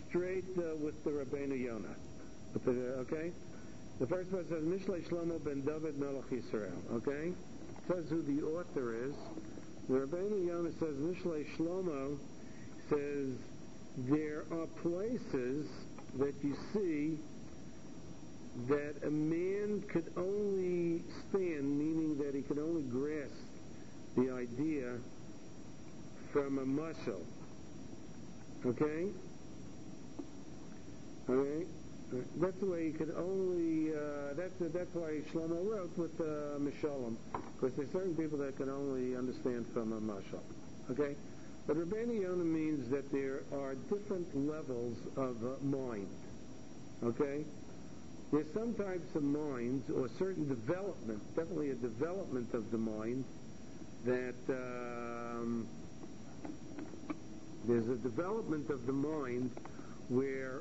straight with the Rabbeinu Yonah. Okay? The first one says, Mishlei Shlomo ben David Melech Yisrael. Okay? It says who the author is. The Rabbeinu Yonah says, Mishlei Shlomo says, there are places that you see that a man could only stand, meaning that he could only grasp the idea from a mashal. Okay? Okay? That's the way he could only, that's why Shlomo wrote with Mishalom, because there's certain people that can only understand from a mashal. Okay? But Rabbeinu Yonah means that there are different levels of mind. Okay? There's some types of minds, or certain development, definitely a development of the mind, that there's a development of the mind where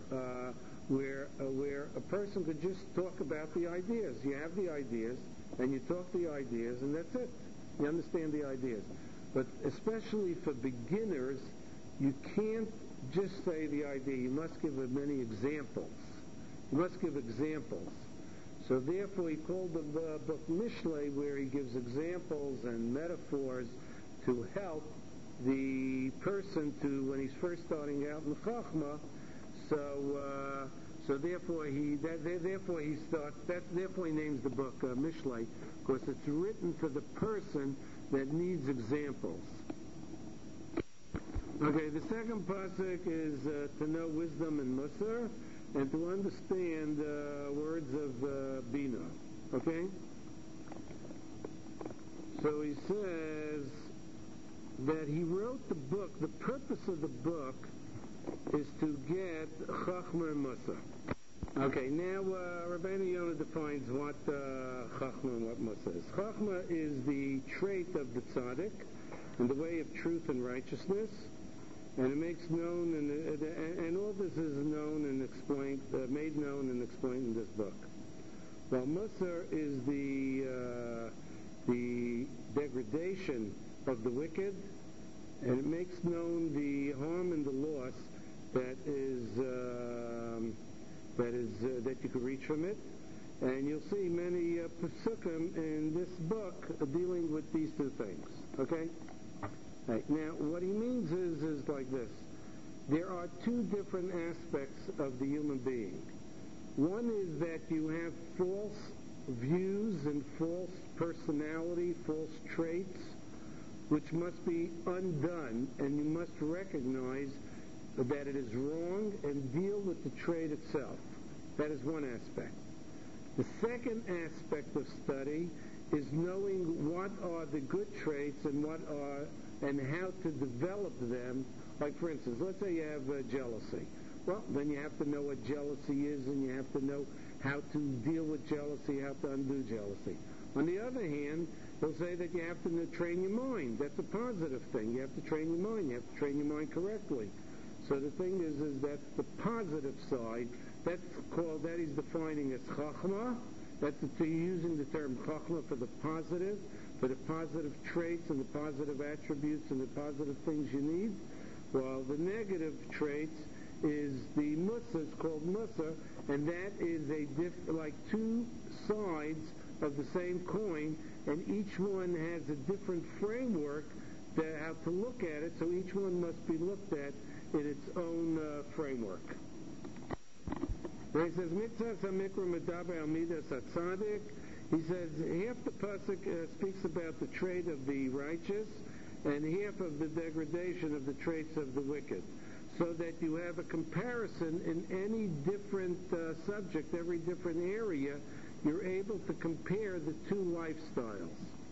a person could just talk about the ideas. You have the ideas, and you talk the ideas, and that's it. You understand the ideas. But especially for beginners, you can't just say the idea. You must give many examples. You must give examples. So therefore he called the book Mishlei, where he gives examples and metaphors to help the person to, when he's first starting out in Chachma. So therefore he names the book Mishlei, because it's written for the person that needs examples. Okay, the second pasuk is to know wisdom and musar, and to understand words of Bina. Okay? So he says that he wrote the book, the purpose of the book is to get Chachma and Musa. Okay, now Rabbeinu Yonah defines what Chachma and what Musa is. Chachma is the trait of the tzaddik in the way of truth and righteousness, and it makes known, and all this is known and explained, made known and explained in this book. While Musar is the degradation of the wicked, and it makes known the harm and the loss that you could reach from it. And you'll see many pasukim in this book dealing with these two things. Okay? Right. Now, what he means is like this. There are two different aspects of the human being. One is that you have false views and false personality, false traits, which must be undone, and you must recognize that it is wrong and deal with the trait itself. That is one aspect. The second aspect of study is knowing what are the good traits and how to develop them. Like, for instance, let's say you have jealousy. Well, then you have to know what jealousy is, and you have to know how to deal with jealousy, how to undo jealousy. On the other hand, he'll say that you have to train your mind. That's a positive thing. You have to train your mind. You have to train your mind correctly. So the thing is that the positive side, that he's defining as Chachma. That's using the term Chachma for the positive traits and the positive attributes and the positive things you need. While the negative traits is the Musa, it's called Musa, and that is like two sides of the same coin, and each one has a different framework how to look at it, so each one must be looked at in its own framework. He says, Mitzvah Samikra Medaber Al Midas HaTzadik. He says, half the pasuk speaks about the trait of the righteous, and half of the degradation of the traits of the wicked. So that you have a comparison in any different subject, every different area, you're able to compare the two lifestyles.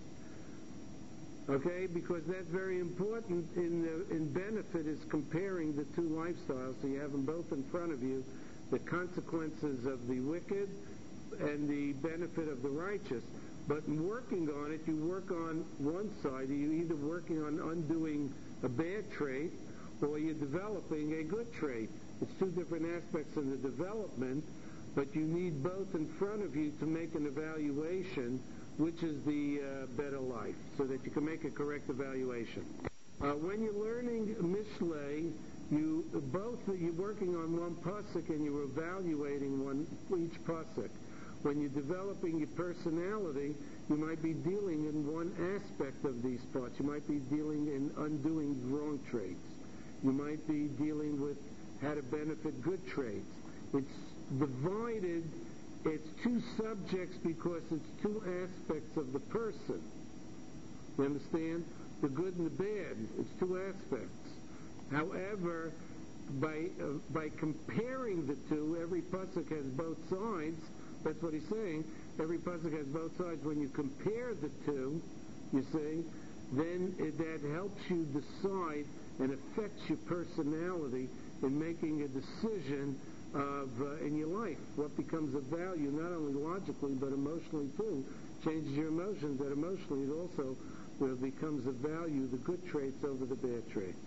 Okay, because that's very important in benefit is comparing the two lifestyles, so you have them both in front of you, the consequences of the wicked and the benefit of the righteous. But in working on it, you work on one side, you're either working on undoing a bad trait or you're developing a good trait. It's two different aspects in the development, but you need both in front of you to make an evaluation which is the better life, so that you can make a correct evaluation. When you're learning Mishlei, you're working on one pasuk and you're evaluating each pasuk. When you're developing your personality, you might be dealing in one aspect of these parts. You might be dealing in undoing wrong traits. You might be dealing with how to benefit good traits. It's divided, it's two subjects because it's two aspects of the person. You understand? The good and the bad. It's two aspects. However, by comparing the two, every pasuk has both sides. That's what he's saying. Every pasuk has both sides. When you compare the two, you see, then that helps you decide and affects your personality in making a decision in your life. What becomes of value, not only logically, but emotionally too. Changes your emotions, that emotionally it also becomes of value, the good traits over the bad traits.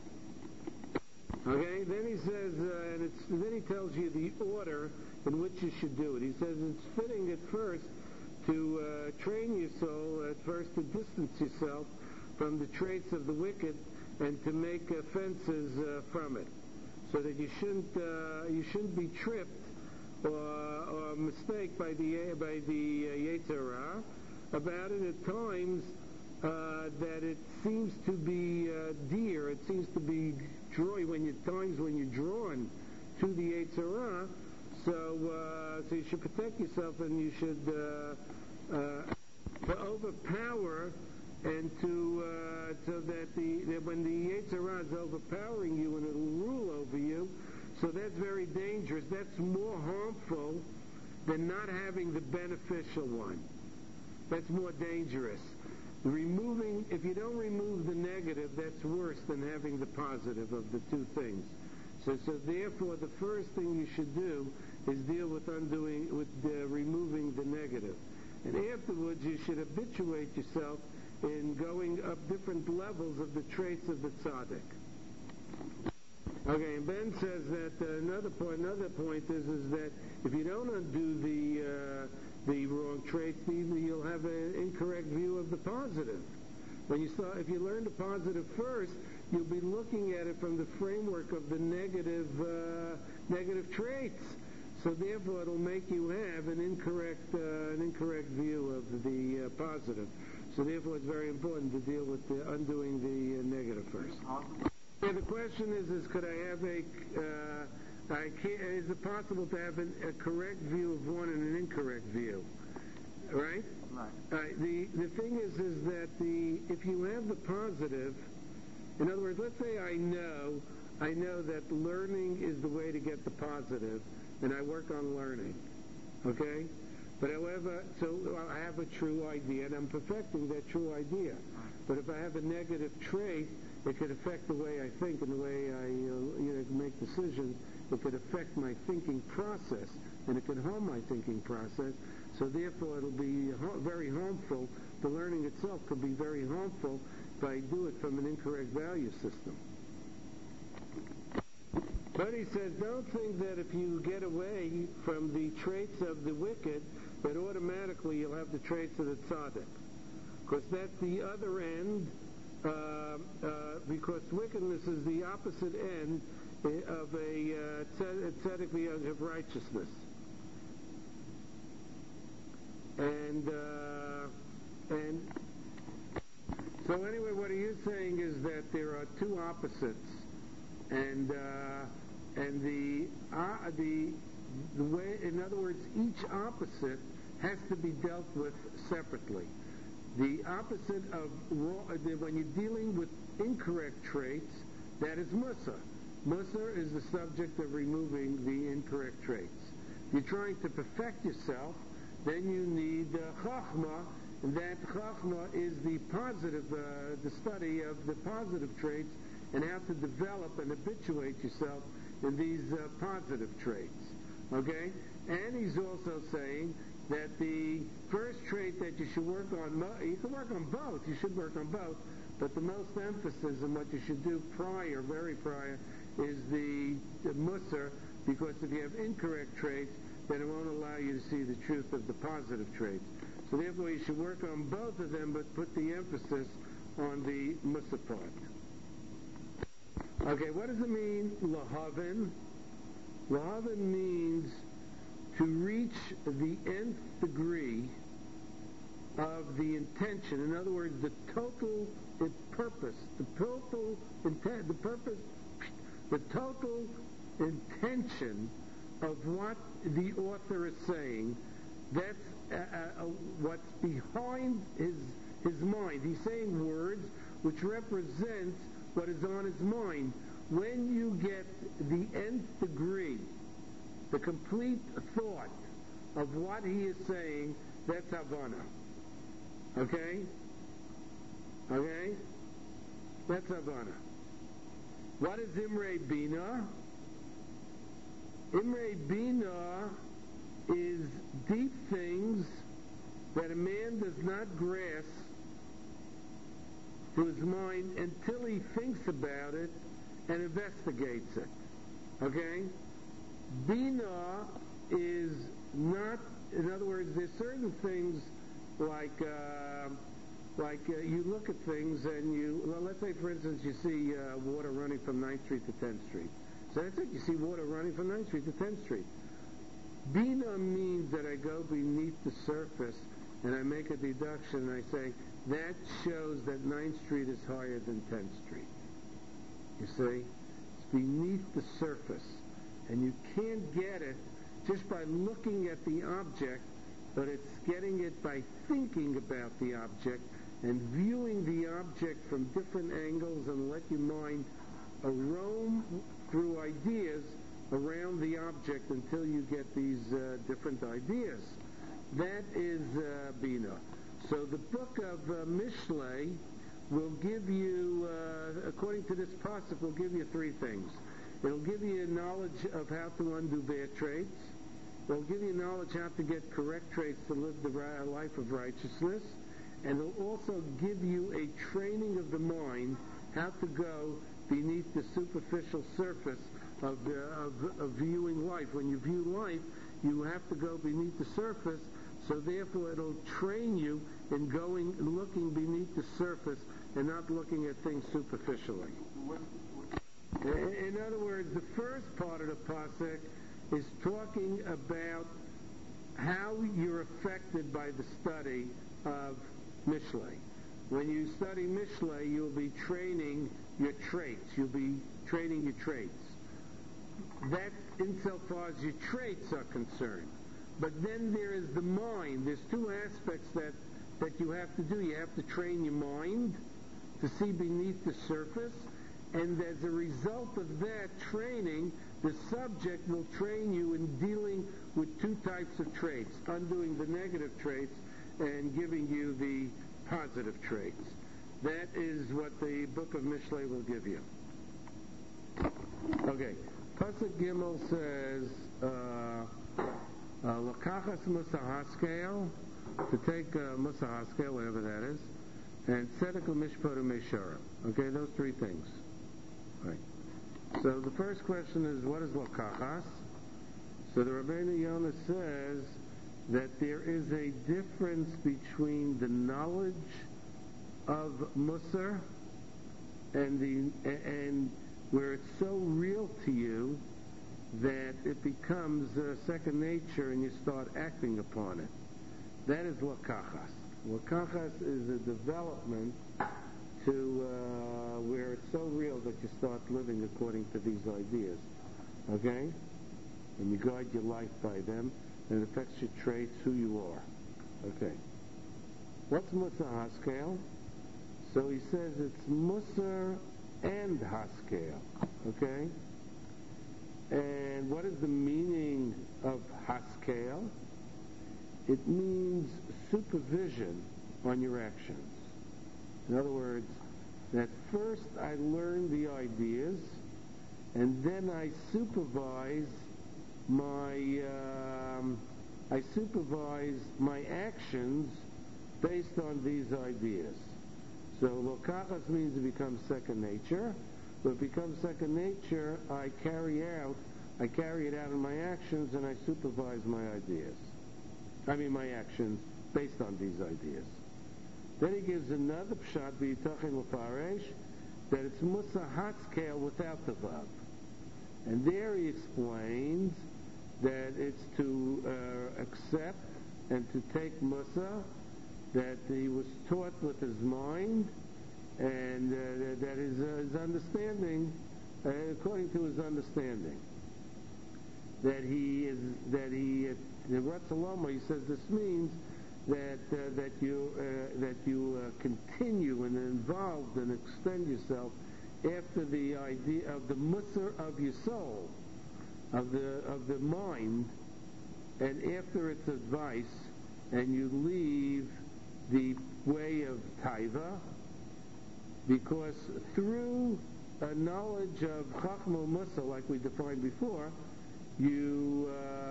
Okay, then he says, then he tells you the order in which you should do it. He says it's fitting at first to train your soul, at first to distance yourself from the traits of the wicked and to make fences from it, so that you shouldn't be tripped or mistaken by the Yetzer Hara about it at times. That it seems to be dear, it seems to be joy when you're drawn to the Yetzer Hara. So you should protect yourself, and you should to overpower and so that when the Yetzer Hara is overpowering you and it'll rule over you, so that's very dangerous. That's more harmful than not having the beneficial one. That's more dangerous. If you don't remove the negative, that's worse than having the positive of the two things. So therefore, the first thing you should do is deal with removing the negative. And afterwards, you should habituate yourself in going up different levels of the traits of the tzaddik. Okay, and Ben says that another point is that if you don't undo the wrong traits, you'll have an incorrect view of the positive. If you learn the positive first, you'll be looking at it from the framework of the negative traits. So therefore, it'll make you have an incorrect view of the positive. So therefore, it's very important to deal with undoing the negative first. Yeah, the question is could I have is it possible to have a correct view of one and an incorrect view? Right? Right. The thing is that if you have the positive, in other words, let's say I know that learning is the way to get the positive, and I work on learning. Okay? But however, so I have a true idea, and I'm perfecting that true idea. But if I have a negative trait, it could affect the way I think and the way I make decisions. It could affect my thinking process, and it could harm my thinking process. So therefore, it'll be very harmful. The learning itself could be very harmful if I do it from an incorrect value system. But he says, don't think that if you get away from the traits of the wicked, that automatically you'll have the traits of the tzaddik. Because that's the other end, because wickedness is the opposite end of a tzedek of righteousness. And so anyway, what he is saying is that there are two opposites, and the way, in other words, each opposite has to be dealt with separately. The opposite of when you're dealing with incorrect traits, that is Musar. Musar is the subject of removing the incorrect traits. If you're trying to perfect yourself, then you need Chachma, and that Chachma is the positive, the study of the positive traits and how to develop and habituate yourself in these positive traits. Okay? And he's also saying that the first trait that you should work on, you can work on both, you should work on both, but the most emphasis in what you should do very prior, is the Musar, because if you have incorrect traits, then it won't allow you to see the truth of the positive traits. So therefore you should work on both of them, but put the emphasis on the Musar part. Okay, what does it mean, lahavin? Lahavin means to reach the nth degree of the intention. In other words, the total purpose, the total intent, the purpose, the total intention of what the author is saying. That's what's behind his mind. He's saying words which represent what is on his mind. When you get the nth degree, the complete thought of what he is saying, that's Havana. Okay? Okay? That's Havana. What is Imre Bina? Imre Bina is deep things that a man does not grasp to his mind until he thinks about it and investigates it. Okay? Bina is not, in other words, there's certain things like you look at things and let's say for instance you see water running from 9th Street to 10th Street. So that's it, you see water running from 9th Street to 10th Street. Bina means that I go beneath the surface and I make a deduction and I say, that shows that 9th Street is higher than 10th Street. You see? It's beneath the surface. And you can't get it just by looking at the object, but it's getting it by thinking about the object and viewing the object from different angles and let your mind roam through ideas around the object until you get these different ideas. That is Bina. So the book of Mishlei will give you, according to this pasuk, will give you three things. It'll give you knowledge of how to undo bad traits. It'll give you knowledge how to get correct traits to live the life of righteousness. And it'll also give you a training of the mind how to go beneath the superficial surface of viewing life. When you view life, you have to go beneath the surface, so therefore it'll train you in looking beneath the surface and not looking at things superficially. In other words, the first part of the pasuk is talking about how you're affected by the study of Mishlei. When you study Mishlei, you'll be training your traits. You'll be training your traits. That insofar as your traits are concerned. But then there is the mind. There's two aspects that you have to do. You have to train your mind to see beneath the surface. And as a result of that training, the subject will train you in dealing with two types of traits, undoing the negative traits and giving you the positive traits. That is what the book of Mishlei will give you. Okay. Pasuk Gimel says, Lakachas Musa Haskel, to take Musa Haskel, whatever that is, and Tzedek Mishpat Meshara. Okay, those three things. Right. So the first question is, what is Lakachas? So the Rabbeinu Yonah says that there is a difference between the knowledge of Musar and where it's so real to you that it becomes second nature and you start acting upon it. That is Lakachas. Lakachas is a development to where it's so real that you start living according to these ideas. Okay? And you guide your life by them, and it affects your traits, who you are. Okay. What's Musar Haskel? So he says it's Musar and Haskel. Okay? And what is the meaning of Haskel? It means supervision on your actions. In other words, that first I learn the ideas, and then I supervise my actions based on these ideas. So Lokachas means it becomes second nature. When it becomes second nature, I carry it out in my actions, and I supervise my actions based on these ideas. Then he gives another pshat, v'yitachin l'faresh, that it's Musa Hatzkel without the Vav. And there he explains that it's to accept and to take Musa, that he was taught with his mind, and that his understanding, according to his understanding, in Ratzaloma, he says this means that you continue and involved and extend yourself after the idea of the Musar of your soul, of the mind, and after its advice, and you leave the way of Taiva, because through a knowledge of Chachma Musa, like we defined before, you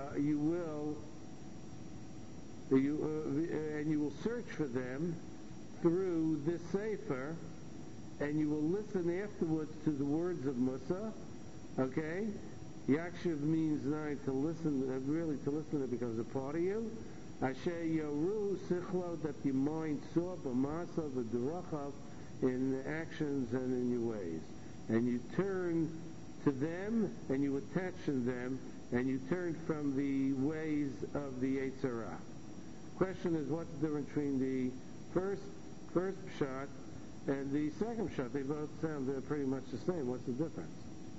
will search for them through this Sefer, and you will listen afterwards to the words of Musa. Okay? Yakshiv means to listen, really to listen, it becomes a part of you. Asher Yoru Sichlo, that your mind saw B'masa V'Durachav, in the actions and in your ways. And you turn to them, and you attach to them, and you turn from the ways of the Yetzer Hara. Question is, what's the difference between the first pshat and the second pshat? They both sound pretty much the same. What's the difference?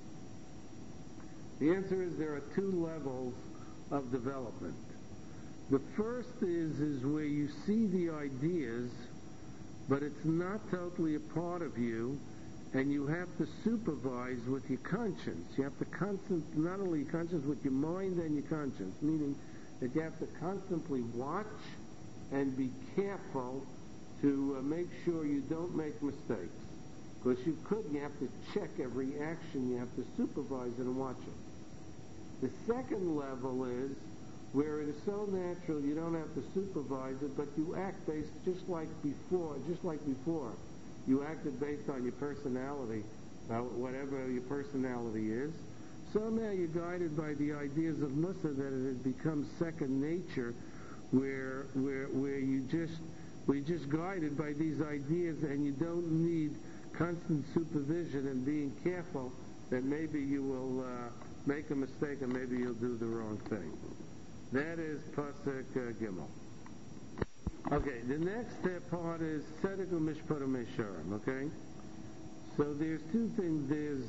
The answer is there are two levels of development. The first is where you see the ideas, but it's not totally a part of you, and you have to supervise with your conscience. You have to not only your conscience, with your mind and your conscience, meaning that you have to constantly watch and be careful to make sure you don't make mistakes. Because you have to check every action, you have to supervise it and watch it. The second level is where it is so natural you don't have to supervise it, but you act based just like before. You acted based on your personality, whatever your personality is. So now you're guided by the ideas of Musa, that it has become second nature, where you're just guided by these ideas, and you don't need constant supervision and being careful that maybe you will make a mistake and maybe you'll do the wrong thing. That is Pasuk Gimel. Okay, the next part is Tzedek u'Mishpat u'Meisharim, okay? So there's two things.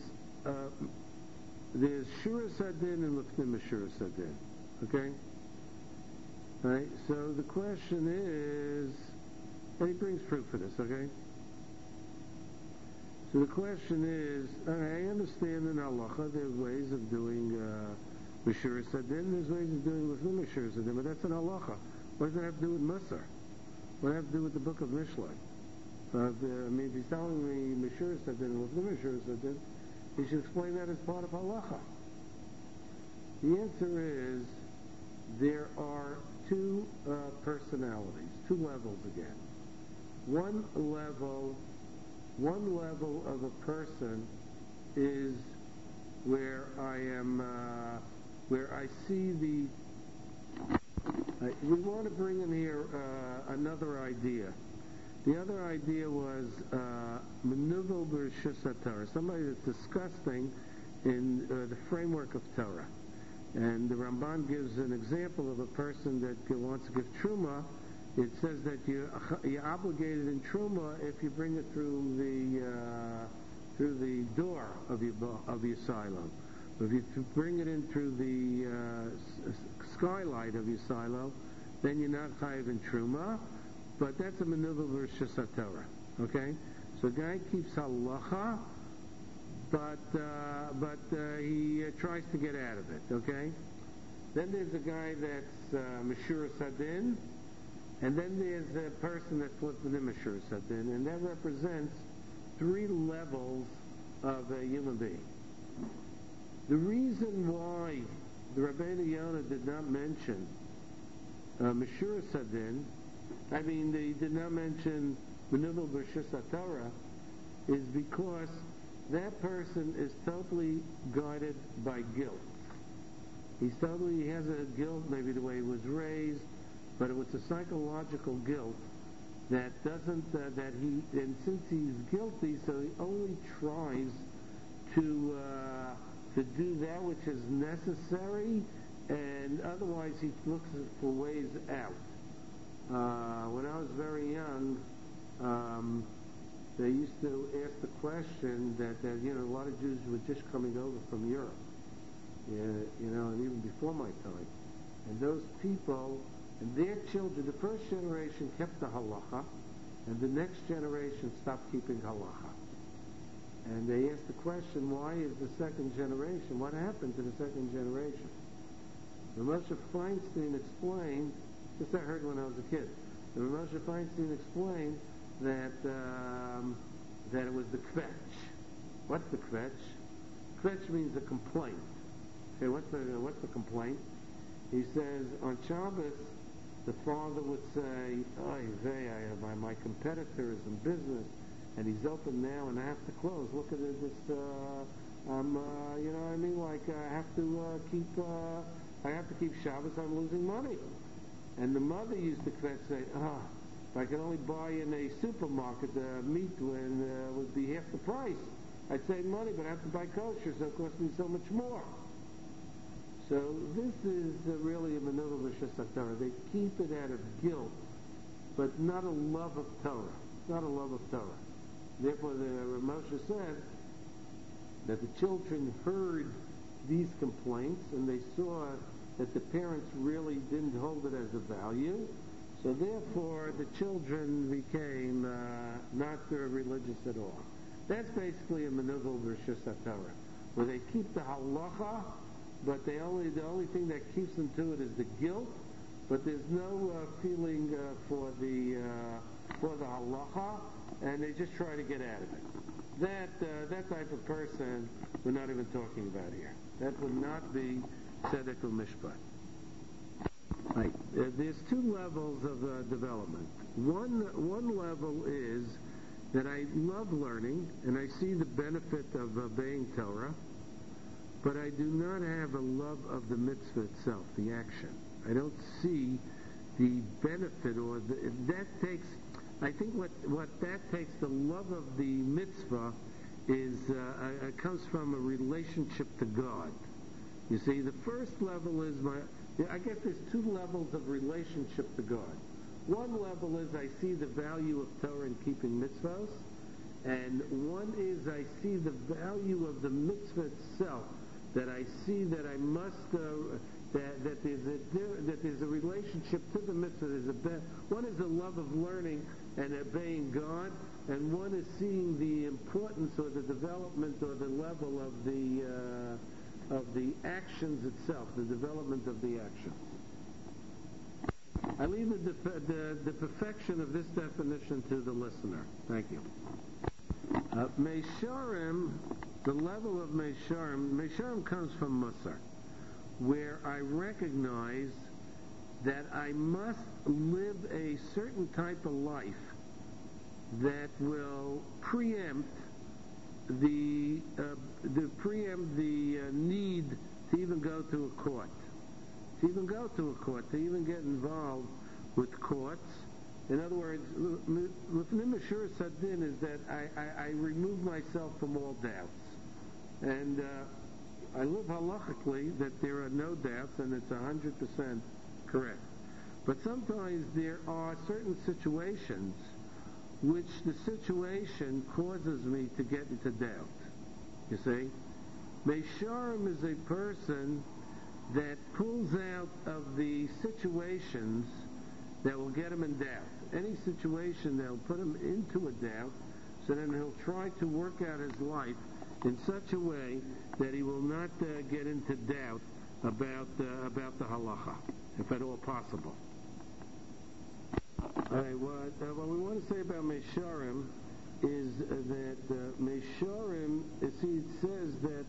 There's Shura Sadin and Lifnim Shura Sadin, okay? All right, so the question is, and he brings proof for this, okay? So the question is, I understand in halacha there's ways of doing Meshura Sadin, there's ways of doing Lifnim Meshura Sadin, but that's an halacha. What does that have to do with Musar? What does that have to do with the book of Mishlei? If he's telling me Meshura Sadin and Lifnim Meshura Sadin, he should explain that as part of halacha. The answer is, there are two personalities, two levels again. One level of a person is where I see the. We want to bring in here another idea. The other idea was Menuvel B'Rishus HaTorah, somebody that's disgusting in the framework of Torah. And the Ramban gives an example of a person that wants to give Truma. It says that you're obligated in Truma if you bring it through the door of your silo. If you bring it in through the skylight of your silo, then you're not chayiv in Truma. But that's a maneuver versus Torah. Okay, so a guy keeps halacha, but he tries to get out of it. Okay, then there's a guy that's Meshura Sadin, and then there's a person that's Lifnim Meshura Sadin, and that represents three levels of a human being. The reason why the Rabbeinu Yonah did not mention Meshura Sadin, they did not mention Menuvel B'Rishus HaTorah, is because that person is totally guided by guilt. He has a guilt, maybe the way he was raised, but it was a psychological guilt that doesn't, and since he's guilty, so he only tries to do that which is necessary, and otherwise he looks for ways out. When I was very young, they used to ask the question that a lot of Jews were just coming over from Europe, and even before my time, and those people and their children, the first generation kept the halacha, and the next generation stopped keeping halacha. And they asked the question, why is the second generation? What happened to the second generation? The Moshe Feinstein explained, this I heard when I was a kid, the Moshe Feinstein explained that it was the kvetch. What's the kvetch? Kvetch means a complaint. Okay, what's the complaint? He says, on Shabbos, the father would say, my competitor is in business, and he's open now, and I have to close. Look at this, I have to keep Shabbos, I'm losing money. And the mother used to say, if I could only buy in a supermarket meat would be half the price. I'd save money, but I have to buy kosher, so it costs me so much more. So this is really a maneuver b'shas Torah. They keep it out of guilt, but not a love of Torah. Not a love of Torah. Therefore, the Moshe said that the children heard these complaints and they saw that the parents really didn't hold it as a value. So therefore, the children became not religious at all. That's basically a maneuver b'shas Torah, where they keep the halacha, but the only thing that keeps them to it is the guilt. But there's no feeling for the halacha, and they just try to get out of it. That type of person we're not even talking about here. That would not be tzedek u'mishpat. Right. There's two levels of development. One level is that I love learning, and I see the benefit of obeying Torah, but I do not have a love of the mitzvah itself, the action. I don't see the benefit, I think what that takes, the love of the mitzvah, is it comes from a relationship to God. You see, the first level is I guess there's two levels of relationship to God. One level is I see the value of Torah in keeping mitzvahs, and one is I see the value of the mitzvah itself, that I see that I must, that there's a relationship to the mitzvah. One is the love of learning and obeying God, and one is seeing the importance or the development or the level of the actions itself, the development of the actions. I leave the perfection of this definition to the listener. Thank you. Meisharim, the level of Meisharim comes from Musar, where I recognize that I must live a certain type of life that will preempt the need to even go to a court, to even get involved with courts. In other words, Lifnim Ashur Sadin is that I remove myself from all doubts. And I live halachically that there are no doubts and it's 100% correct. But sometimes there are certain situations which the situation causes me to get into doubt. You see? Meisharim is a person that pulls out of the situations that will get him in doubt. Any situation that will put him into a doubt, so then he'll try to work out his life in such a way that he will not get into doubt about the halacha, if at all possible. All right, what we want to say about Meisharim is that Meisharim, it says that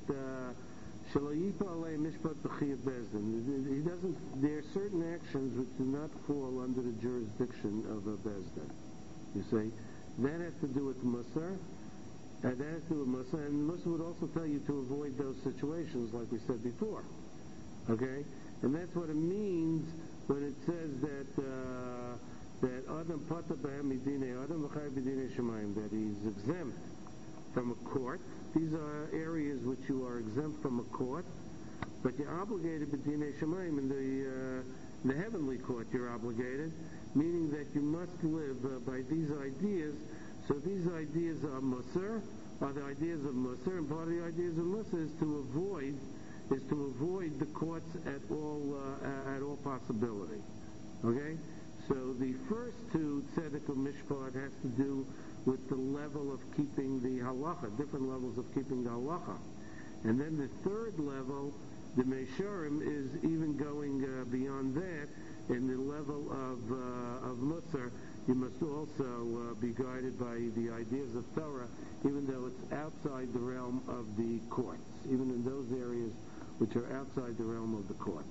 he doesn't. There are certain actions which do not fall under the jurisdiction of a bezdin. You see, that has to do with Musar. And Musar would also tell you to avoid those situations, like we said before. Okay, and that's what it means when it says that that Adam Pata B'hem Midinei Adam V'chai B'dinei Shemayim, that he's exempt from a court. These are areas which you are exempt from a court, but you're obligated B'dinei Shemayim in the heavenly court. You're obligated, meaning that you must live by these ideas. So these ideas are Musar, are the ideas of Musar, and part of the ideas of Musar is to avoid the courts at all possibility. Okay? So the first two, Tzedek and Mishpat, has to do with the level of keeping the halacha, different levels of keeping the halacha. And then the third level, the Meisharim, is even going beyond that. In the level of Musar, you must also be guided by the ideas of Torah, even though it's outside the realm of the courts, even in those areas which are outside the realm of the courts.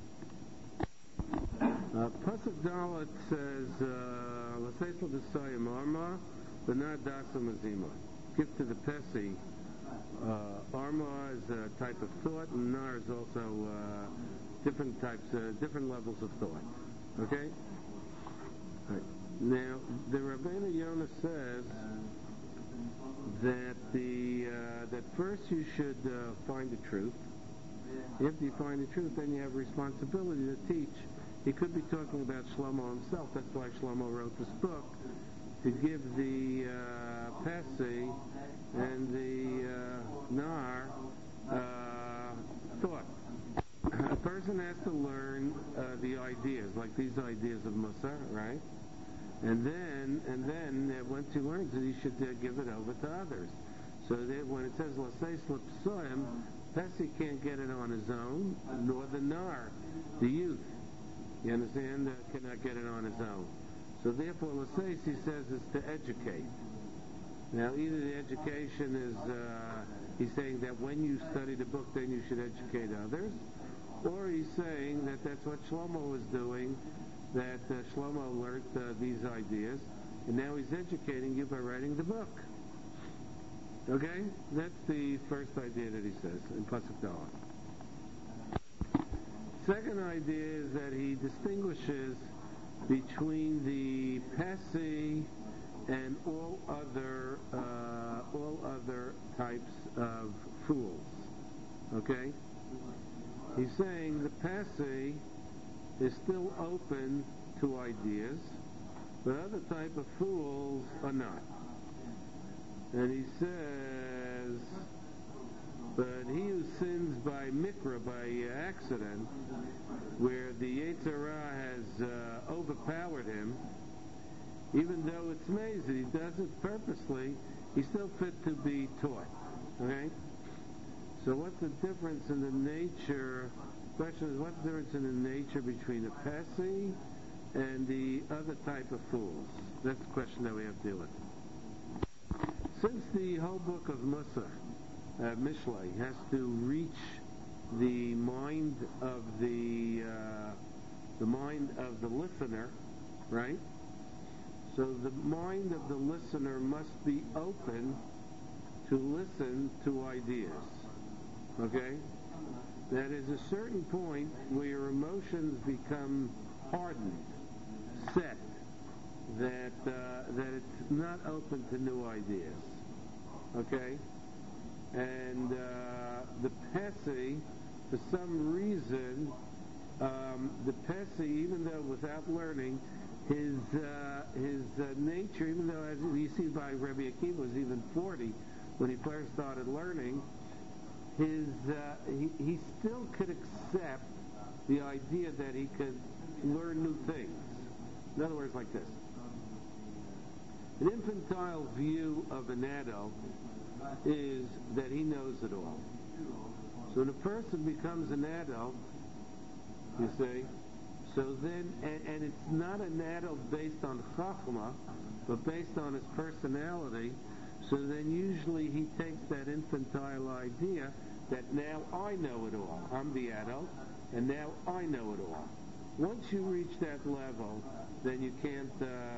Pasuk Dalet says, "L'seisel b'sayim arma, v'nad dasam azima." Give to the Pesi. Arma is a type of thought, and nar is also different types, different levels of thought. Okay. Right. Now, the Rabbeinu Yonah says that that first you should find the truth. If you find the truth, then you have a responsibility to teach. He could be talking about Shlomo himself. That's why Shlomo wrote this book, to give the Pesi and the Nar thought. A person has to learn the ideas, like these ideas of Musar, right? And then once he learns it, he should give it over to others. So that when it says L'seis L'psoim, Pesi can't get it on his own, nor the Nar, the youth. You understand? Cannot get it on his own. So therefore, L'seis, he says, is to educate. Now, either the education is, he's saying that when you study the book, then you should educate others, or he's saying that that's what Shlomo was doing, that Shlomo learned these ideas, and now he's educating you by writing the book. Okay? That's the first idea that he says in Pasuk Dalet. Second idea is that he distinguishes between the Pesi and all other types of fools. Okay? He's saying the Pesi is still open to ideas, but other type of fools are not. And he says, but he who sins by mikra, by accident, where the Yetzer Hara has overpowered him, even though it's amazing, he does it purposely, he's still fit to be taught. Okay? So what's the difference in the nature? The question is, what's the difference in the nature between a Pesi and the other type of fools? That's the question that we have to deal with. Since the whole book of Musar, Mishlei, has to reach the mind of the listener, right? So the mind of the listener must be open to listen to ideas. Okay? That is a certain point where your emotions become hardened, set, that it's not open to new ideas. Okay? And the Pesi, for some reason, the Pesi, even though without learning, his nature, even though, as you see by Rabbi Akiva, was even 40 when he first started learning, he still could accept the idea that he could learn new things. In other words, like this. An infantile view of an adult is that he knows it all. So when a person becomes an adult, you see, so then, and it's not an adult based on chachma, but based on his personality, so then usually he takes that infantile idea that now I know it all. I'm the adult, and now I know it all. Once you reach that level, then you can't,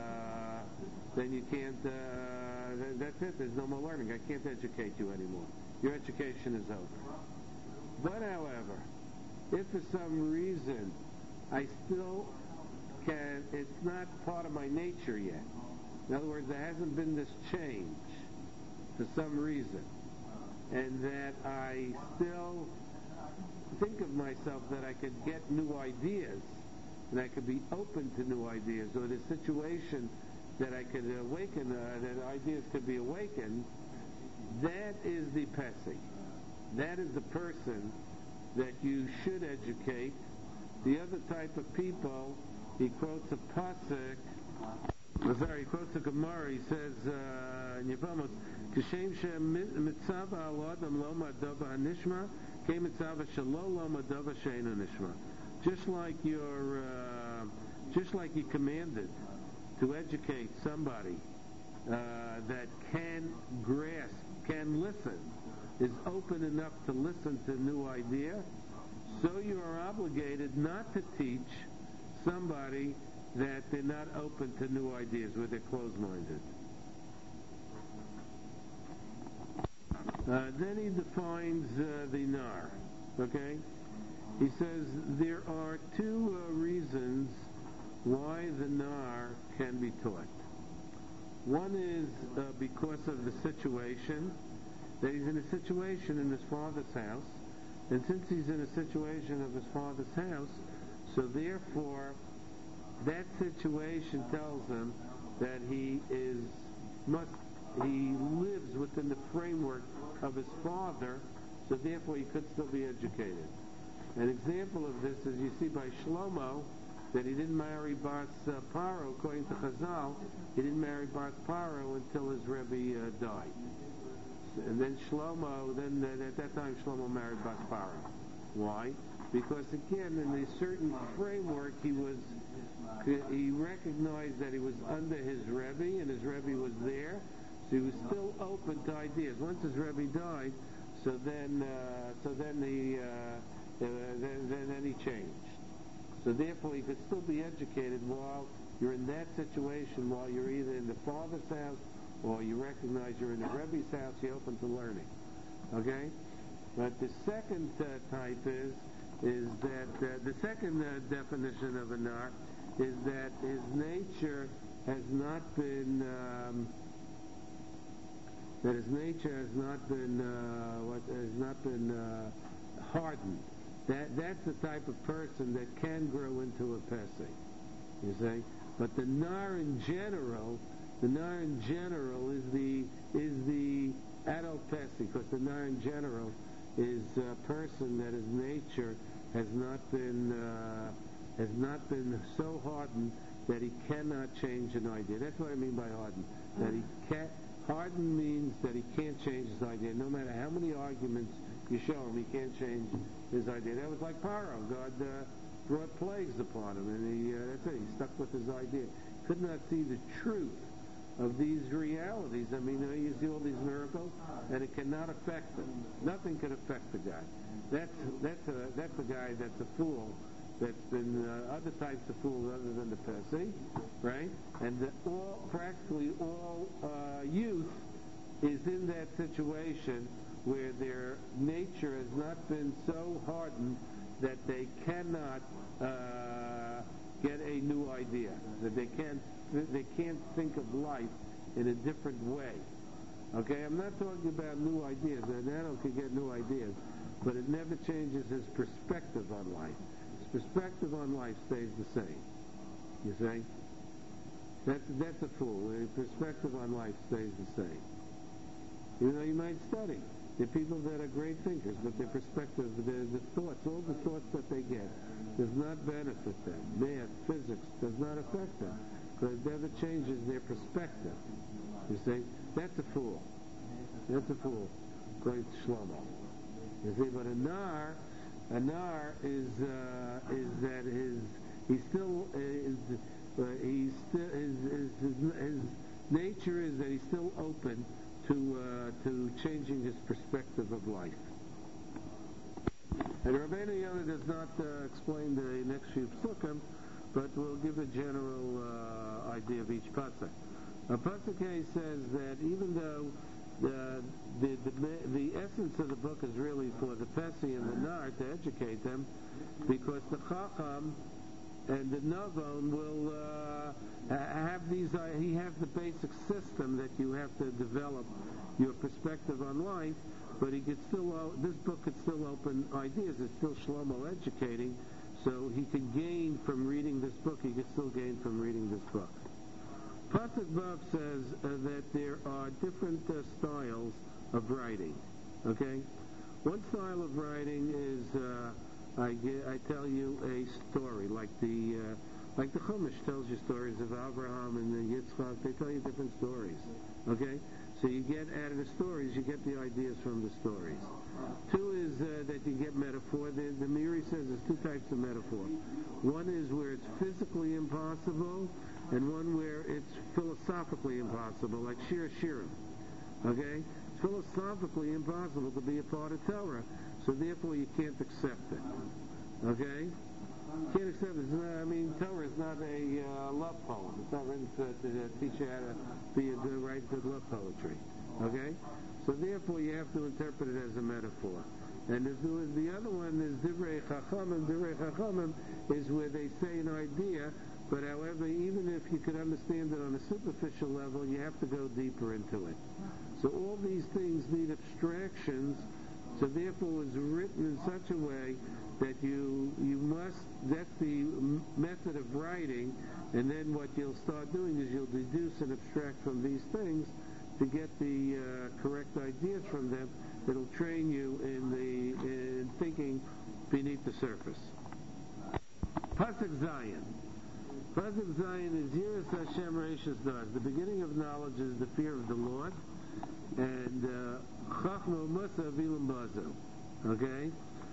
that's it, there's no more learning. I can't educate you anymore. Your education is over. But however, if for some reason I still it's not part of my nature yet. In other words, there hasn't been this change for some reason, and that I still think of myself that I could get new ideas, and I could be open to new ideas, or the situation that I could awaken, that ideas could be awakened. That is the Pesach. That is the person that you should educate. The other type of people, he quotes a pasuk. He quotes a Gemara. He says in Yevamos, "Kishem mitzava al adam lo madava hanishma, ke mitzava shelo lo madava she'eino nishma." Just like you commanded to educate somebody that can grasp, can listen, is open enough to listen to new idea, so you are obligated not to teach somebody that they're not open to new ideas, where they're closed-minded. Then he defines the nar. Okay? He says there are two reasons why the nar can be taught. One is because of the situation, that he's in a situation in his father's house, and since he's in a situation of his father's house, so therefore that situation tells him that he lives within the framework of his father, so therefore he could still be educated. An example of this is you see by Shlomo that he didn't marry Bas Paro. According to Chazal, he didn't marry Bas Paro until his Rebbe died. And then at that time Shlomo married Bas Paro. Why? Because again, in a certain framework, he recognized that he was under his Rebbe, and his Rebbe was there, so he was still open to ideas. Once his Rebbe died, then he changed. So therefore, you could still be educated while you're in that situation, while you're either in the father's house or you recognize you're in the Rebbe's house, you're open to learning. Okay? But the second type is that the second definition of a nar is that his nature has not been hardened. That's the type of person that can grow into a Pesach, you see. But the nar in general is the adult Pesach, because the nar in general is a person that his nature has not been so hardened that he cannot change an idea. That's what I mean by hardened. That he can't. Hardened means that he can't change his idea. No matter how many arguments you show him, he can't change his idea. That was like Paro. God brought plagues upon him, and that's it. He stuck with his idea. Could not see the truth of these realities. I mean, you see all these miracles, and it cannot affect him. Nothing can affect the guy. That's a guy that's a fool. That's been other types of fools other than the Pesach, right? And practically all youth is in that situation where their nature has not been so hardened that they cannot get a new idea, that they can't think of life in a different way. Okay, I'm not talking about new ideas. An adult can get new ideas, but it never changes his perspective on life. His perspective on life stays the same. You see? That's a fool. His perspective on life stays the same. Even though you might study. There are people that are great thinkers, but their perspective, the thoughts, all the thoughts that they get, does not benefit them. Math, physics, does not affect them, because it never changes their perspective. You see? That's a fool. That's a fool. According to Shlomo. You see, but a nar is that his nature is that he's still open to changing his perspective of life. And Rabbeinu Yonah does not explain the next few psukim, but will give a general idea of each pasuk. A pasuk says that even though the essence of the book is really for the Pesach and the Nar to educate them, because the Chacham and the Navon will have these. He has the basic system that you have to develop your perspective on life, but he could still. This book could still open ideas. It's still Shlomo educating, so he could gain from reading this book. He could still gain from reading this book. Pasuk Vav says that there are different styles of writing. Okay, one style of writing is I tell you a story, like the Chumash tells you stories of Abraham and the Yitzchak. They tell you different stories. Okay, so you get out of the stories, you get the ideas from the stories. Two is that you get metaphor. The Meiri says there's two types of metaphor. One is where it's physically impossible, and one where it's philosophically impossible, like Shir Shirim. Okay? It's philosophically impossible to be a part of Torah, so therefore you can't accept it. Okay? Can't accept it. Torah is not a love poem. It's not written to teach you how to write good love poetry. Okay? So therefore you have to interpret it as a metaphor. And the other one is Divrei Chachamim. Divrei Chachamim is where they say an idea, but however, even if you could understand it on a superficial level, you have to go deeper into it. So all these things need abstractions, so therefore it was written in such a way that you must, that's the method of writing, and then what you'll start doing is you'll deduce and abstract from these things to get the correct ideas from them. It'll train you in thinking beneath the surface. Pasuk Zion. Pasuk Zion is Yiras Hashem Reishis Daz. The beginning of knowledge is the fear of the Lord, and Chachma Musa Vilam Bazo. Okay?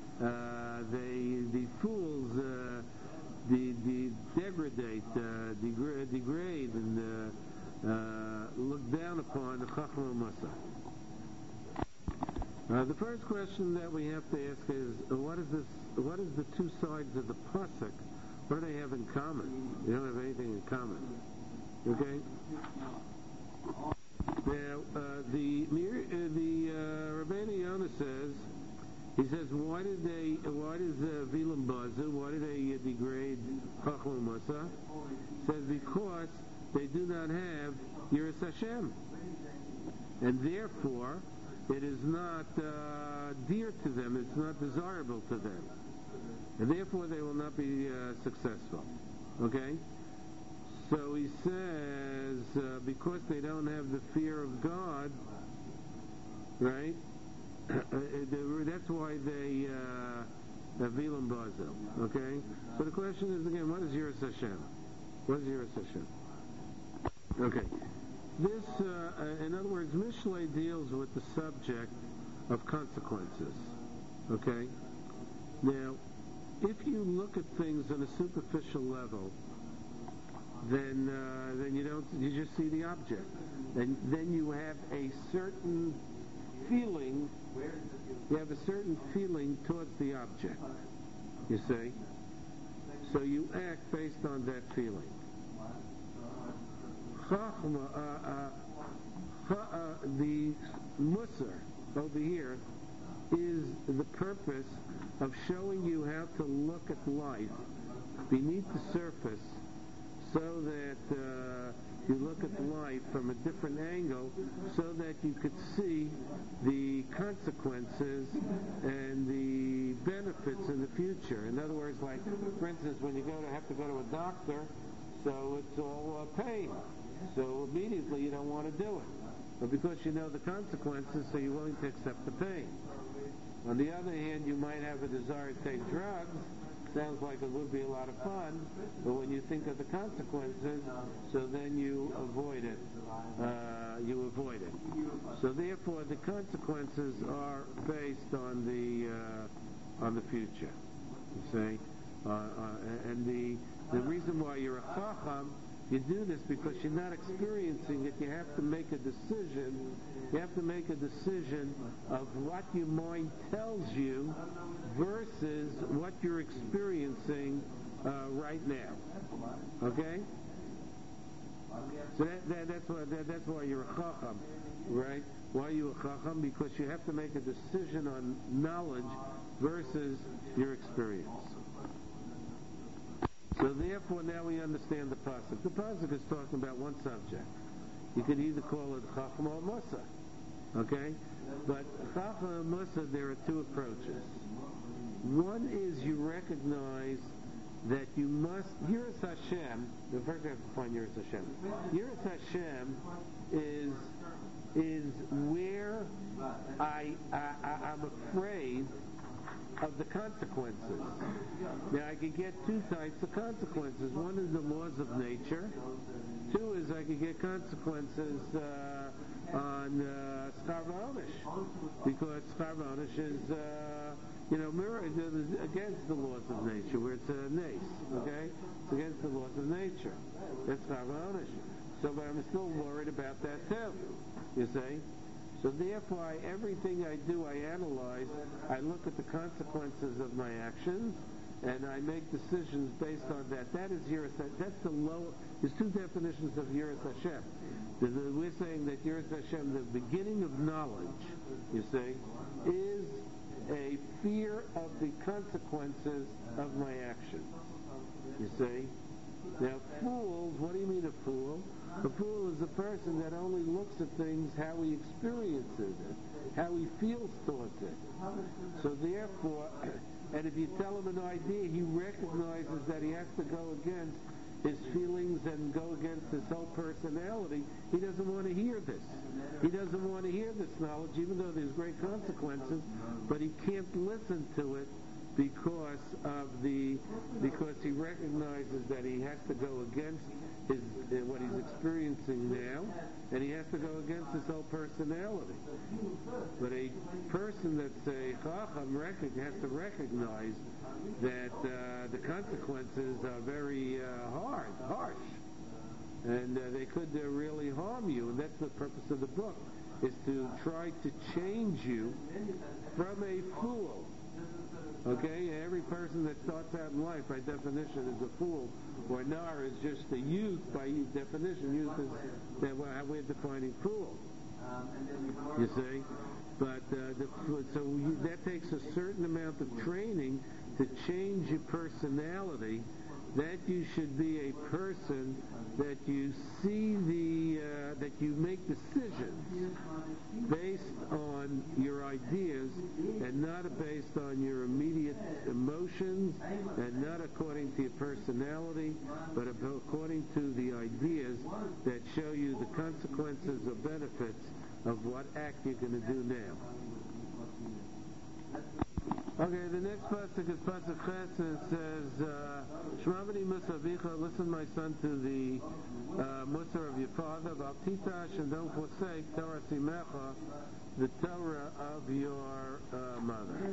The fools degrade and look down upon the Chachma Musa. The first question that we have to ask is, what is the two sides of the pasuk? What do they have in common? They don't have anything in common. Okay? Now, the Rabbeinu Yonah says, he says, why does Vilam Bazu, why do they degrade Chachma Musa? Says because they do not have Yiras Hashem. And therefore, it is not dear to them, it's not desirable to them. And therefore they will not be successful. Okay? So he says, because they don't have the fear of God, right? That's why they Vilam Bazel. Okay? So the question is again, what is Yiras Hashem? What is Yiras Hashem? Okay. This, in other words, Mishlei deals with the subject of consequences. Okay? Now, if you look at things on a superficial level, then you just see the object. And then you have a certain feeling, towards the object, you see? So you act based on that feeling. The Musar over here is the purpose of showing you how to look at life beneath the surface, so that you look at life from a different angle, so that you could see the consequences and the benefits in the future. In other words, like, for instance, when you have to go to a doctor, so it's all pain. So immediately you don't want to do it. But because you know the consequences, so you're willing to accept the pain. On the other hand, you might have a desire to take drugs. Sounds like it would be a lot of fun, but when you think of the consequences, so then you avoid it. So therefore, the consequences are based on the future. You see, and the reason why you're a chacham, you do this because you're not experiencing it. You have to make a decision. You have to make a decision of what your mind tells you versus what you're experiencing right now. Okay? So that's why you're a chacham, right? Why are you a chacham? Because you have to make a decision on knowledge versus your experience. So therefore, now we understand the pasuk. The pasuk is talking about one subject. You could either call it Chachma or Musa, okay? But Chachma and Musa, there are two approaches. One is you recognize that you must, Yiras Hashem, the first you have to find Yiras Hashem. Yiras Hashem is where I'm afraid of the consequences. Now I could get two types of consequences. One is the laws of nature. Two is I could get consequences on Schar V'Onish, because Schar V'Onish is against the laws of nature, where it's a nace, okay? It's against the laws of nature. That's Schar V'Onish. So, but I'm still worried about that too, you see? So therefore, everything I do, I analyze, I look at the consequences of my actions, and I make decisions based on that. That is Yiras Hashem. That's the low. There's two definitions of Yiras Hashem. We're saying that Yiras Hashem, the beginning of knowledge, you see, is a fear of the consequences of my actions. You see? Now, fools, what do you mean a fool? A fool is a person that only looks at things how he experiences it, how he feels towards it. So therefore, and if you tell him an idea, he recognizes that he has to go against his feelings and go against his whole personality. He doesn't want to hear this. He doesn't want to hear this knowledge, even though there's great consequences, but he can't listen to it because he recognizes that he has to go against what he's experiencing now, and he has to go against his whole personality. But a person that's a Chacham has to recognize that the consequences are very harsh, and they could really harm you, and that's the purpose of the book, is to try to change you from a fool. Okay, every person that starts out in life, by definition, is a fool, or nar is just a youth, by definition. Youth is how we're defining fool. You see, but that takes a certain amount of training to change your personality. That you should be a person that you see that you make decisions based on your ideas and not based on your immediate emotions and not according to your personality, but according to the ideas that show you the consequences or benefits of what act you're going to do now. Okay, the next pasuk is pasuk Ches, and it says, "Shmavani Musavicha, listen, my son, to the Musar of your father, Valtitash, and don't forsake Torah Simecha, the Torah of your mother."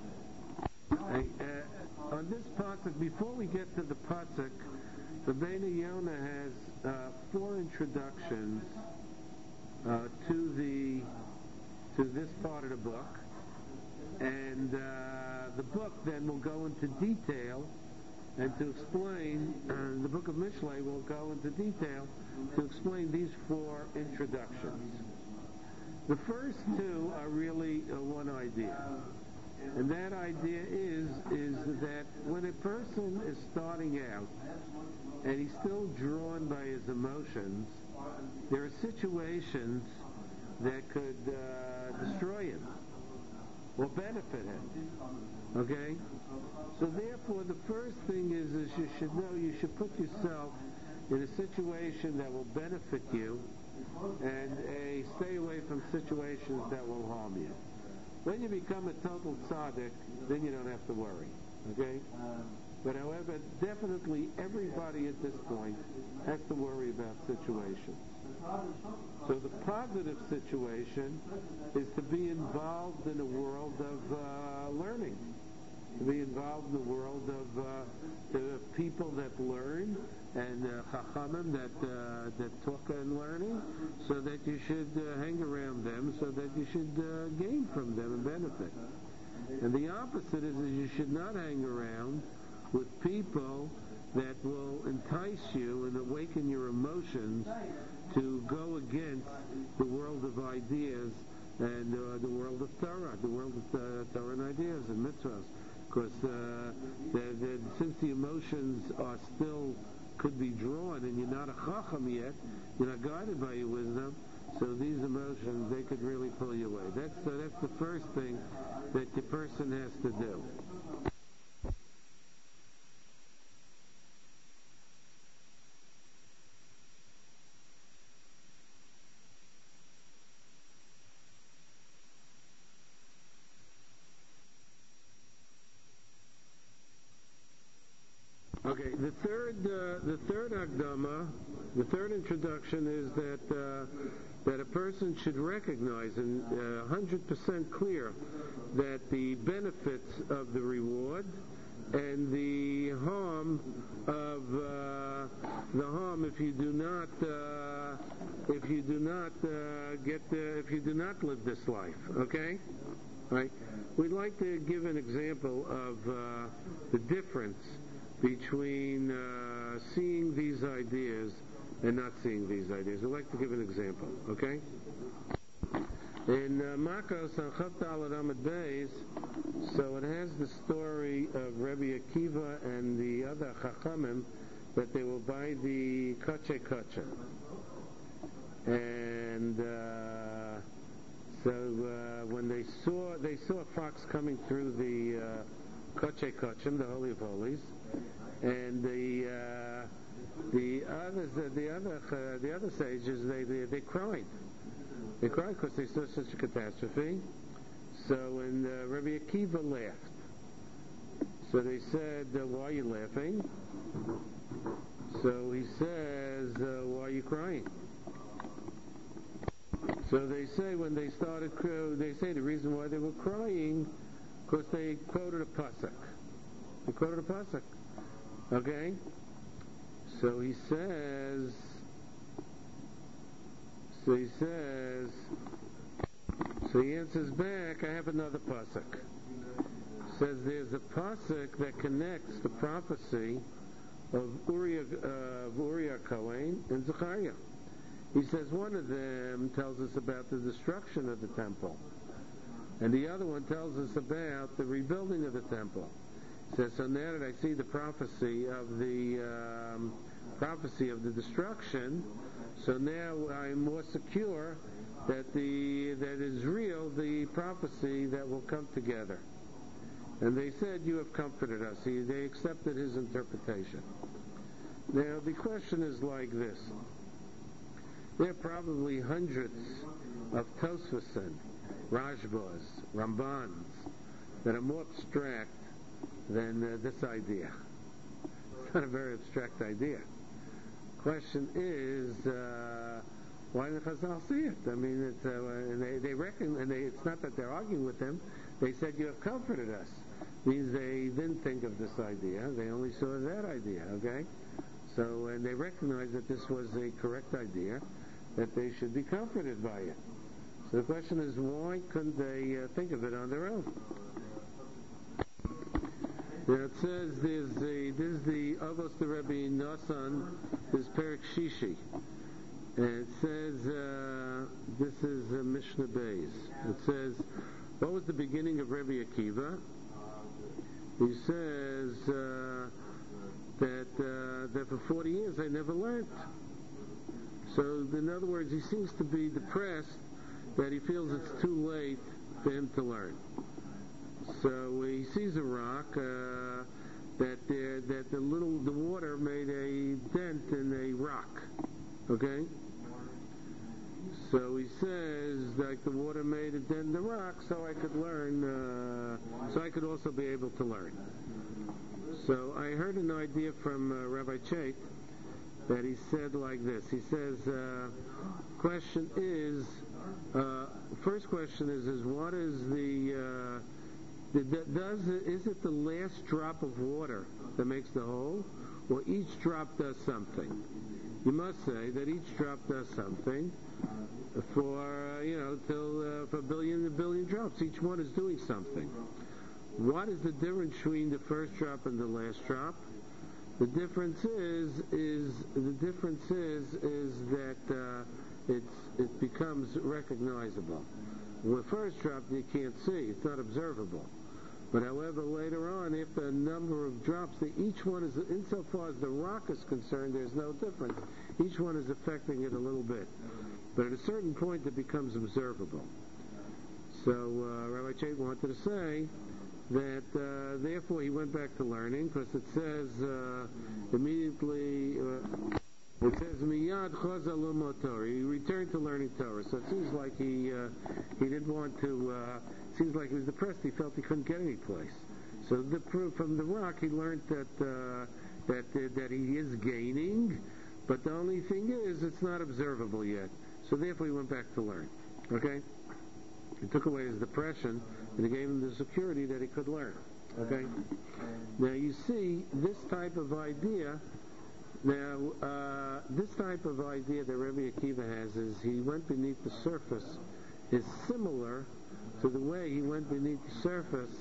On this pasuk, before we get to the pasuk, the Bnei Yonah has four introductions to this part of the book. And the book then will go into detail and to explain, the book of Mishlei will go into detail to explain these four introductions. The first two are really one idea. And that idea is that when a person is starting out and he's still drawn by his emotions, there are situations that could destroy him or benefit him. Okay? So therefore, the first thing is you should know, you should put yourself in a situation that will benefit you and stay away from situations that will harm you. When you become a total tzaddik, then you don't have to worry. Okay? But however, definitely everybody at this point has to worry about situations. So the positive situation is to be involved in a world of learning, to be involved in the world of the people that learn and chachamim that talk and learning, so that you should hang around them, so that you should gain from them and benefit. And the opposite is you should not hang around with people that will entice you and awaken your emotions to go against the world of ideas and the world of Torah, the world of Torah and ideas and mitzvahs. Because since the emotions are still could be drawn, and you're not a chacham yet, you're not guided by your wisdom, so these emotions, they could really pull you away. That's the first thing that the person has to do. Okay, the third Akdama, the third introduction is that a person should recognize and 100% clear that the benefits of the reward and the harm of if you do not live this life. Okay, right? We'd like to give an example of the difference between seeing these ideas and not seeing these ideas. I'd like to give an example, okay? In Makos on Chavdal Amud Beis, so it has the story of Rabbi Akiva and the other Chachamim that they will buy the Koche Koche. And when they saw a fox coming through the Koche Kochim, the Holy of Holies, and the other sages they cried. They cried because they saw such a catastrophe. So and Rabbi Akiva laughed. So they said, "Why are you laughing?" So he says, "Why are you crying?" So they say when they started, they say the reason why they were crying because they quoted a pasuk. They quoted a pasuk. Okay? So he says, so he answers back, I have another pasuk. Says there's a pasuk that connects the prophecy of Uriah Kohen and Zechariah. He says one of them tells us about the destruction of the temple, and the other one tells us about the rebuilding of the temple. He says, so now that I see the prophecy of the destruction, so now I'm more secure that is real, the prophecy that will come together. And they said, you have comforted us. They accepted his interpretation. Now the question is like this. There are probably hundreds of Tosfosim, Rashbas, Rambans that are more abstract than this idea. It's not a very abstract idea. Question is, why didn't Chazal see it? I mean, they reckon, and it's not that they're arguing with them. They said, you have comforted us. Means they didn't think of this idea. They only saw that idea, okay? So, and they recognized that this was a correct idea, that they should be comforted by it. So the question is, why couldn't they think of it on their own? Now it says this is the Avos the Rebbe Nasan, this Perek Shishi. And it says, this is Mishnah Beis. It says, what was the beginning of Rebbe Akiva? He says that for 40 years I never learned. So in other words, he seems to be depressed that he feels it's too late for him to learn. So he sees a rock that the water made a dent in a rock. Okay? So he says, like the water made a dent in the rock, so I could learn, so I could also be able to learn. So I heard an idea from Rabbi Chait that he said like this. He says, question is, first question is what is is it the last drop of water that makes the whole, or each drop does something? You must say that each drop does something for for a billion drops. Each one is doing something. What is the difference between the first drop and the last drop? The difference is that it becomes recognizable. When the first drop you can't see; it's not observable. But however, later on, after a number of drops, each one is, insofar as the rock is concerned, there's no difference. Each one is affecting it a little bit. But at a certain point, it becomes observable. So Rabbi Chait wanted to say that therefore he went back to learning, because it says immediately, it says Miyad Chaza L'Lomod Torah. He returned to learning Torah. So it seems like he didn't want to. Seems like he was depressed. He felt he couldn't get any place. So the proof from the rock, he learned that he is gaining, but the only thing is it's not observable yet. So therefore he went back to learn. Okay. He took away his depression, and he gave him the security that he could learn. Okay? Now you see, this type of idea that Rabbi Akiva has is he went beneath the surface is similar to the way he went beneath the surface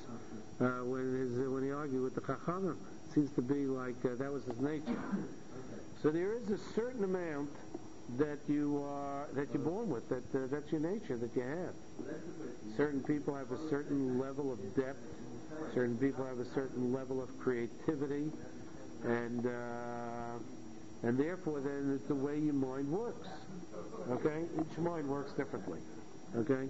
when he argued with the Chachamim. It seems to be like that was his nature. So there is a certain amount that you're born with, that's your nature, that you have. Certain people have a certain level of depth. Certain people have a certain level of creativity, and therefore then it's the way your mind works. Okay, each mind works differently. Okay.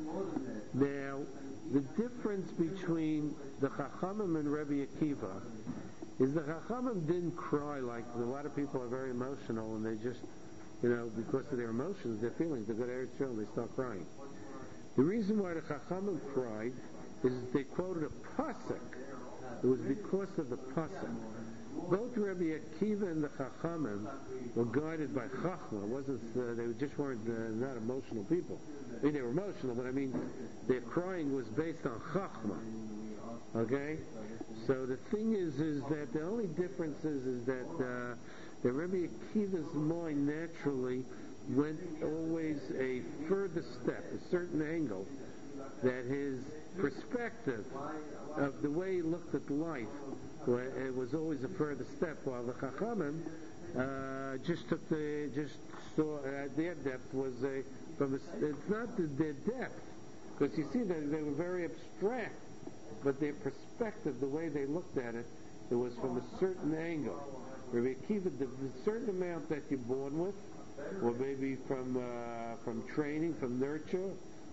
Now the difference between the Chachamim and Rabbi Akiva is the Chachamim didn't cry like a lot of people are very emotional and they just. Because of their emotions, their feelings, they go to Eretz Yisrael, they start crying. The reason why the Chachamim cried is that they quoted a pasuk. It was because of the pasuk. Both Rabbi Akiva and the Chachamim were guided by Chachma. It wasn't they just weren't not emotional people. I mean, they were emotional, but I mean, their crying was based on Chachma. Okay, so the thing is that the only difference is that the Rabbi Akiva's mind naturally went always a further step, a certain angle, that his perspective of the way he looked at life, it was always a further step, while the Chachamim just saw their depth was it's not their depth, because you see that they were very abstract, but their perspective, the way they looked at it, it was from a certain angle. Rabbi Akiva, the certain amount that you're born with, or maybe from training, from nurture,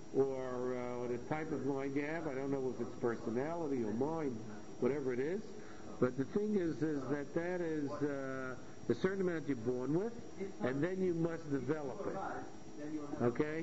or the type of mind you have. I don't know if it's personality or mind, whatever it is. But the thing is that is the certain amount you're born with, and then you must develop it. Okay?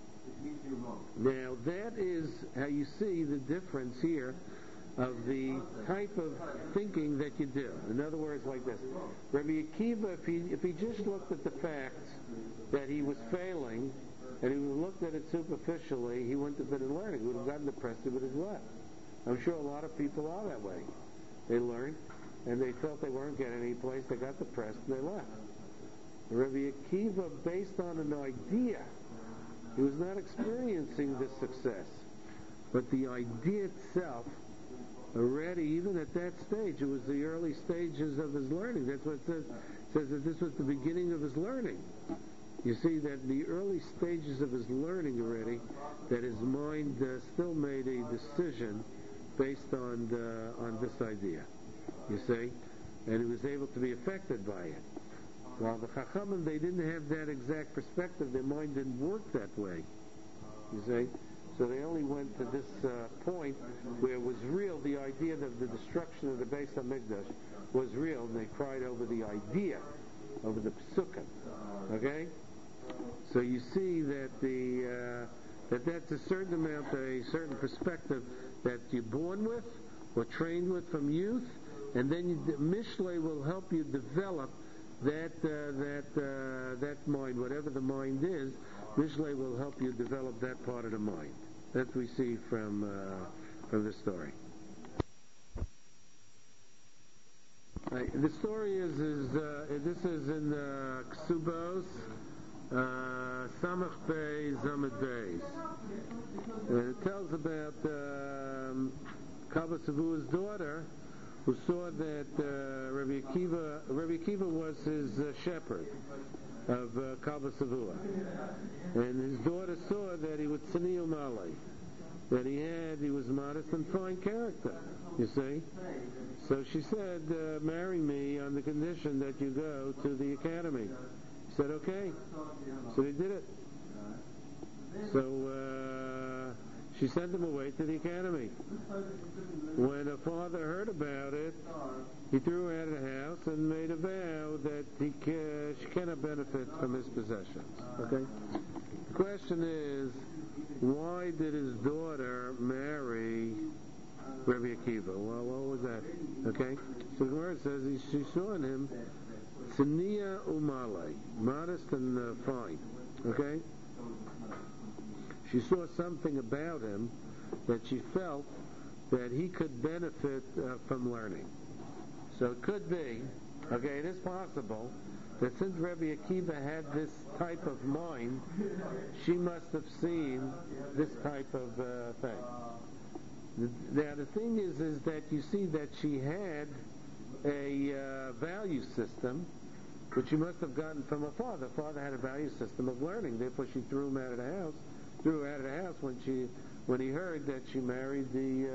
Now that is how you see the difference here of the type of thinking that you do. In other words, like this. Rabbi Akiva, if he just looked at the facts that he was failing, and he looked at it superficially, he wouldn't have been learning. He would have gotten depressed, he would have left. I'm sure a lot of people are that way. They learned, and they felt they weren't getting any place, they got depressed, and they left. Rabbi Akiva, based on an idea, he was not experiencing the success, but the idea itself, already, even at that stage, it was the early stages of his learning. That's what it says. It says that this was the beginning of his learning. You see that in the early stages of his learning already, that his mind still made a decision based on this idea. You see, and he was able to be affected by it. While the Chachamim, they didn't have that exact perspective. Their mind didn't work that way. You see. So they only went to this point where it was real, the idea of the destruction of the Beis HaMikdash was real, and they cried over the idea, over the Psukim. Okay? So you see that that's a certain amount, a certain perspective that you're born with or trained with from youth, and then Mishlei will help you develop that mind, whatever the mind is. Mishlei will help you develop that part of the mind. That we see from the story. The story is this is in Ksubos, Samach Bey, Zamad Beis. It tells about Kabbalah Savua's daughter, who saw that Rabbi Akiva was his shepherd of Kabbalah Savua. And his daughter saw that he would Tzniil Malay. that he was modest and fine character, you see. So she said, marry me on the condition that you go to the academy. He said, okay. So they did it. So she sent him away to the academy. When her father heard about it, he threw her out of the house and made a vow that she cannot benefit from his possessions. Okay? The question is, why did his daughter marry Rabbi Akiva? Well, what was that? Okay? So the Gemara says she saw in him Tzniya Umale, modest and fine. Okay? She saw something about him that she felt that he could benefit from learning. So it could be, okay, it is possible that since Rabbi Akiva had this type of mind, she must have seen this type of thing. Now the thing is that you see that she had a value system which she must have gotten from her father. Her father had a value system of learning, therefore she threw her out of the house when he heard that she married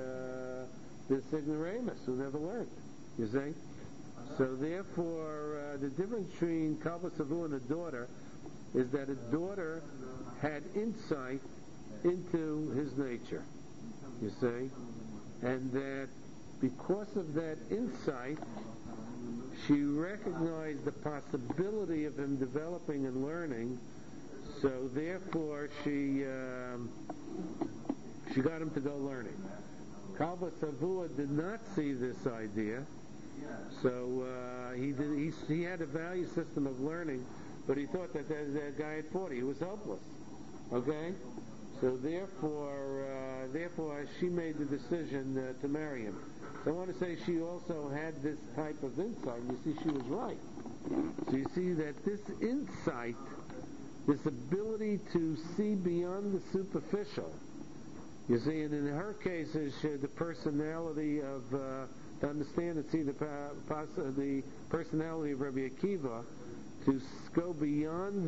this ignoramus who never learned. You see? So therefore, the difference between Kalba Savu and a daughter is that a daughter had insight into his nature. You see? And that because of that insight, she recognized the possibility of him developing and learning. So therefore, she got him to go learning. Kalba Savua did not see this idea, so he had a value system of learning, but he thought that guy at 40, he was hopeless. Okay, so therefore she made the decision to marry him. So I want to say she also had this type of insight. You see, she was right. So you see that this insight, this ability to see beyond the superficial, you see, and in her case, is the personality of, to understand and see the personality of Rabbi Akiva, to go beyond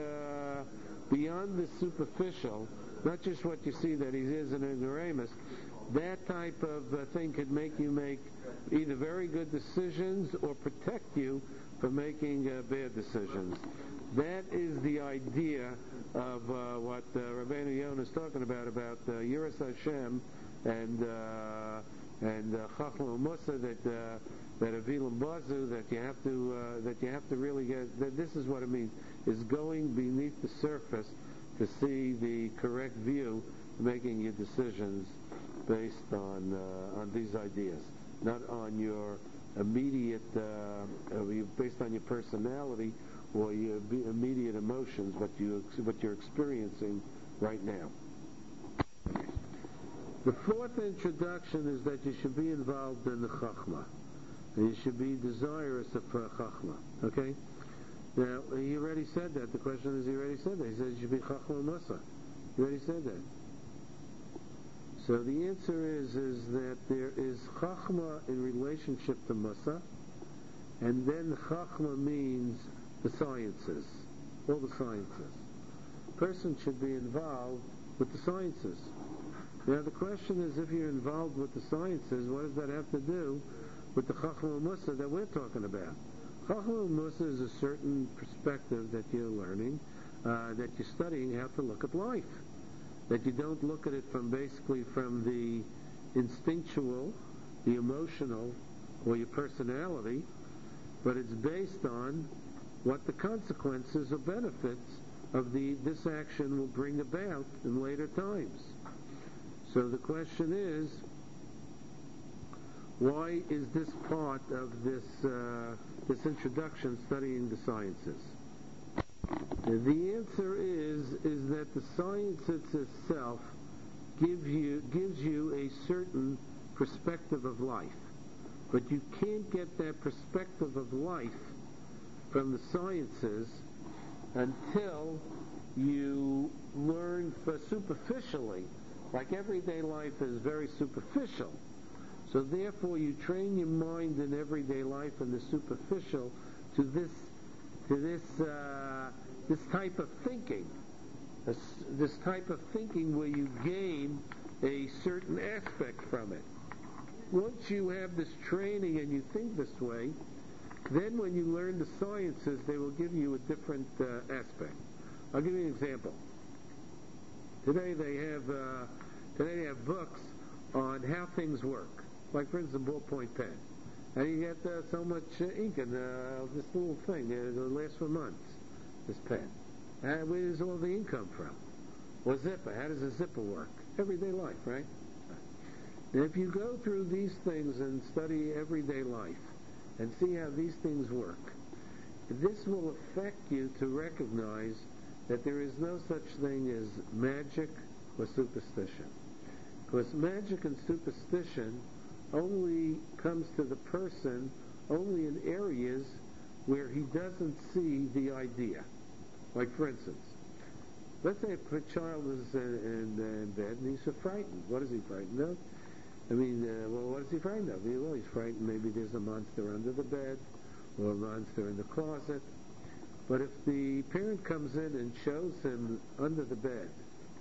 the superficial, not just what you see that he is an ignoramus. That type of thing could make you make either very good decisions or protect you from making bad decisions. That is the idea of what Rabbeinu Yonah is talking about Yiras Hashem and Chachma Musa, that Avilam Bazu, that you have to really get. That this is what it means: is going beneath the surface to see the correct view, making your decisions based on these ideas, not on your immediate, based on your personality or your immediate emotions, what you're experiencing right now. The fourth introduction is that you should be involved in the Chachma, and you should be desirous of Chachma. Okay? Now, he already said that. The question is, he already said that. He said you should be Chachma Musa. He already said that. So the answer is that there is Chachma in relationship to Musa, and then Chachma means the sciences, all the sciences. A person should be involved with the sciences. Now the question is, if you're involved with the sciences, what does that have to do with the Chachma Musa that we're talking about? Chachma Musa is a certain perspective that you're learning, that you're studying how to look at life. That you don't look at it from the instinctual, the emotional, or your personality, but it's based on what the consequences or benefits of this action will bring about in later times. So the question is, why is this part of this introduction studying the sciences? The answer is that the sciences itself gives you a certain perspective of life, but you can't get that perspective of life from the sciences until you learn superficially. Like everyday life is very superficial, so therefore you train your mind in everyday life and the superficial to this type of thinking, this type of thinking where you gain a certain aspect from it. Once you have this training and you think this way, then when you learn the sciences, they will give you a different aspect. I'll give you an example. Today they have books on how things work. Like, for instance, a ballpoint pen. And you get so much ink in this little thing. It'll last for months, this pen. And where does all the ink come from? Or zipper. How does a zipper work? Everyday life, right? And if you go through these things and study everyday life and see how these things work, this will affect you to recognize that there is no such thing as magic or superstition. Because magic and superstition only comes to the person only in areas where he doesn't see the idea. Like, for instance, let's say a child is in bed and he's so frightened. What is he frightened of? What is he frightened of? Well, he's frightened maybe there's a monster under the bed or a monster in the closet. But if the parent comes in and shows him under the bed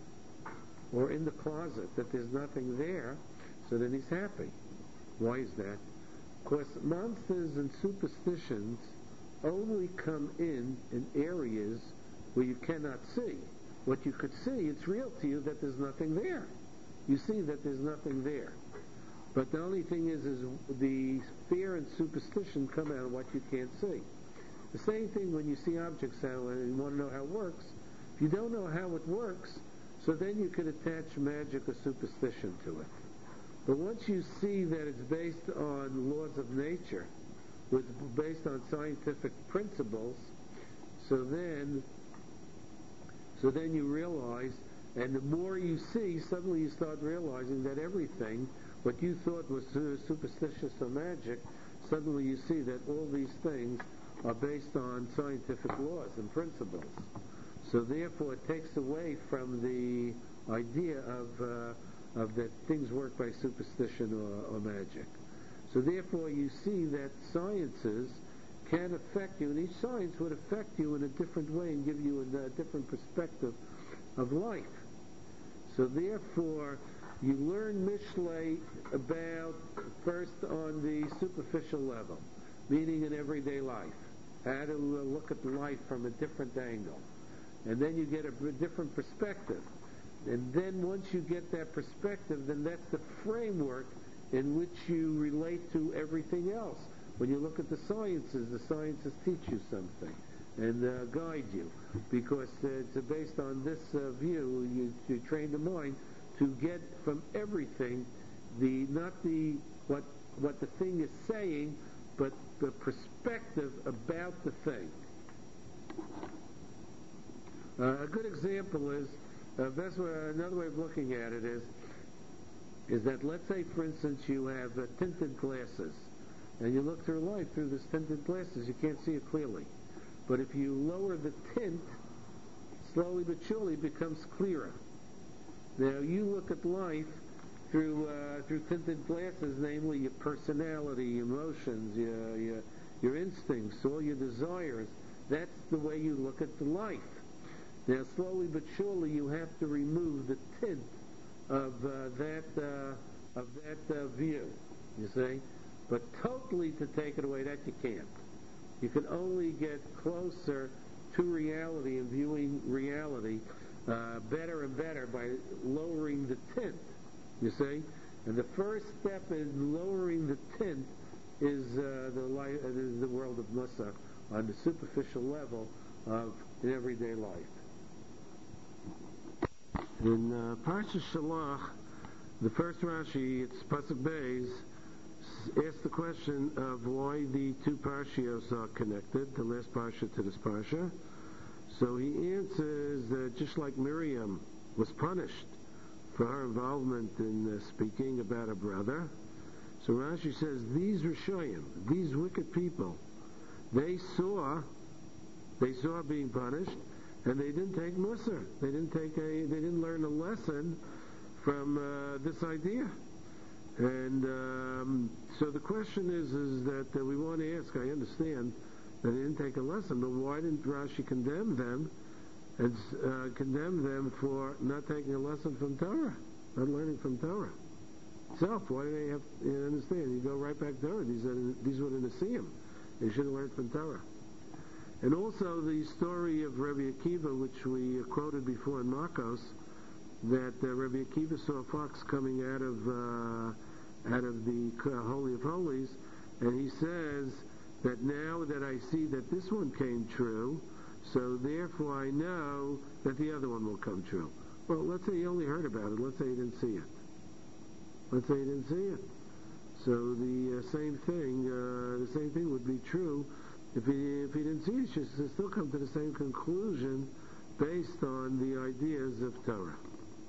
or in the closet that there's nothing there, so then he's happy. Why is that? Because monsters and superstitions only come in areas where you cannot see. What you could see, it's real to you that there's nothing there. You see that there's nothing there. But the only thing is the fear and superstition come out of what you can't see. The same thing when you see objects and you want to know how it works. If you don't know how it works, so then you could attach magic or superstition to it. But once you see that it's based on laws of nature, it's based on scientific principles, so then you realize, and the more you see, suddenly you start realizing that everything, what you thought was superstitious or magic, suddenly you see that all these things are based on scientific laws and principles. So therefore it takes away from the idea of that things work by superstition or magic. So therefore you see that sciences can affect you, and each science would affect you in a different way and give you a different perspective of life. So therefore you learn Mishlei about first on the superficial level, meaning in everyday life, how to look at life from a different angle. And then you get a different perspective. And then once you get that perspective, then that's the framework in which you relate to everything else. When you look at the sciences teach you something and guide you, because it's based on this view. You train the mind to get from everything what the thing is saying, but the perspective about the thing. A good example is another way of looking at it is that, let's say, for instance, you have tinted glasses, and you look through life through this tinted glasses, you can't see it clearly. But if you lower the tint, slowly but surely it becomes clearer. Now you look at life through tinted glasses, namely your personality, emotions, your instincts, all your desires. That's the way you look at the life. Now slowly but surely you have to remove the tint of that view. You see, but totally to take it away, that you can't. You can only get closer to reality and viewing reality better and better by lowering the tint, you see. And the first step in lowering the tint is the world of Mussar on the superficial level of everyday life. In Parsha Shalach, the first Rashi, it's Pasuk Beis, asks the question of why the two Parshios are connected, the last Parsha to this Parsha. So he answers that just like Miriam was punished for her involvement in speaking about her brother, so Rashi says these Rishoyim, these wicked people, they saw being punished, and they didn't take Musar. They didn't learn a lesson from this idea. And so the question is that we want to ask. I understand that they didn't take a lesson, but why didn't Rashi condemn them and condemn them for not taking a lesson from Torah? not learning from Torah itself. Why do they have to understand? You go right back to Torah. These were the Nesiim. They should have learned from Torah. And also the story of Rabbi Akiva, which we quoted before in Marcos, that Rabbi Akiva saw a fox coming out of the Holy of Holies, and he says that now that I see that this one came true, so therefore I know that the other one will come true. Well, let's say he only heard about it. Let's say he didn't see it. Let's say he didn't see it. So the same thing would be true if he didn't see it. He should still come to the same conclusion based on the ideas of Torah.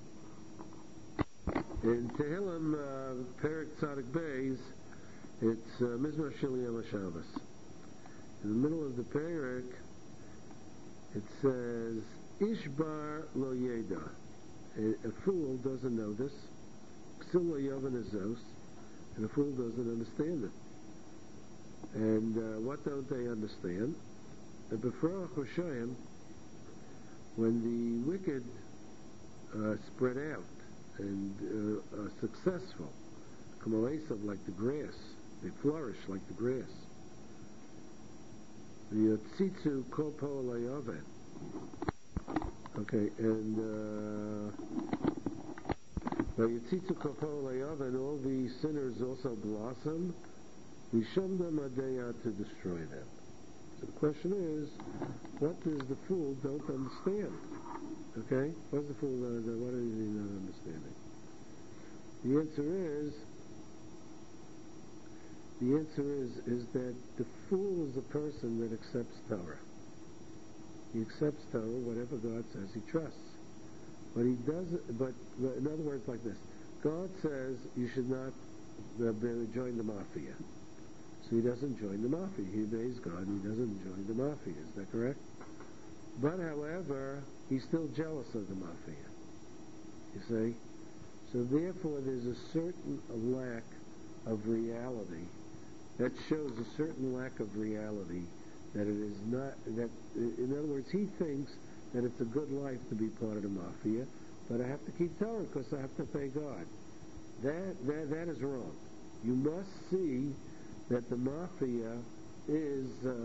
In Tehillim, Perek Tzadik Beis, it's Mizmor Shel Yom HaShabbos. In the middle of the Perek, it says, Ishbar lo yeda. A fool doesn't know this. Ksil lo yovan azos. And a fool doesn't understand it. And what don't they understand? The Befrach Rishayim, when the wicked spread out and are successful, Kamalesav, like the grass, they flourish like the grass. The Tzitzu Kol Po'alei Oven. Okay, and by Yitzitzu Kol Po'alei Oven, all the sinners also blossom. Vishamdam Adeya, to destroy them. So the question is, what does the fool don't understand? Okay? What does the fool what is he not understanding? The answer is that the fool is a person that accepts Torah. He accepts Torah, whatever God says, he trusts. But he doesn't, but in other words like this, God says you should not join the mafia. So he doesn't join the mafia. He obeys God and he doesn't join the mafia. Is that correct? But however, he's still jealous of the mafia. You see? So therefore there's a certain lack of reality that shows a certain lack of reality that it is not, that in other words, he thinks that it's a good life to be part of the mafia, but I have to keep Torah because I have to obey God. That is wrong. You must see that the mafia is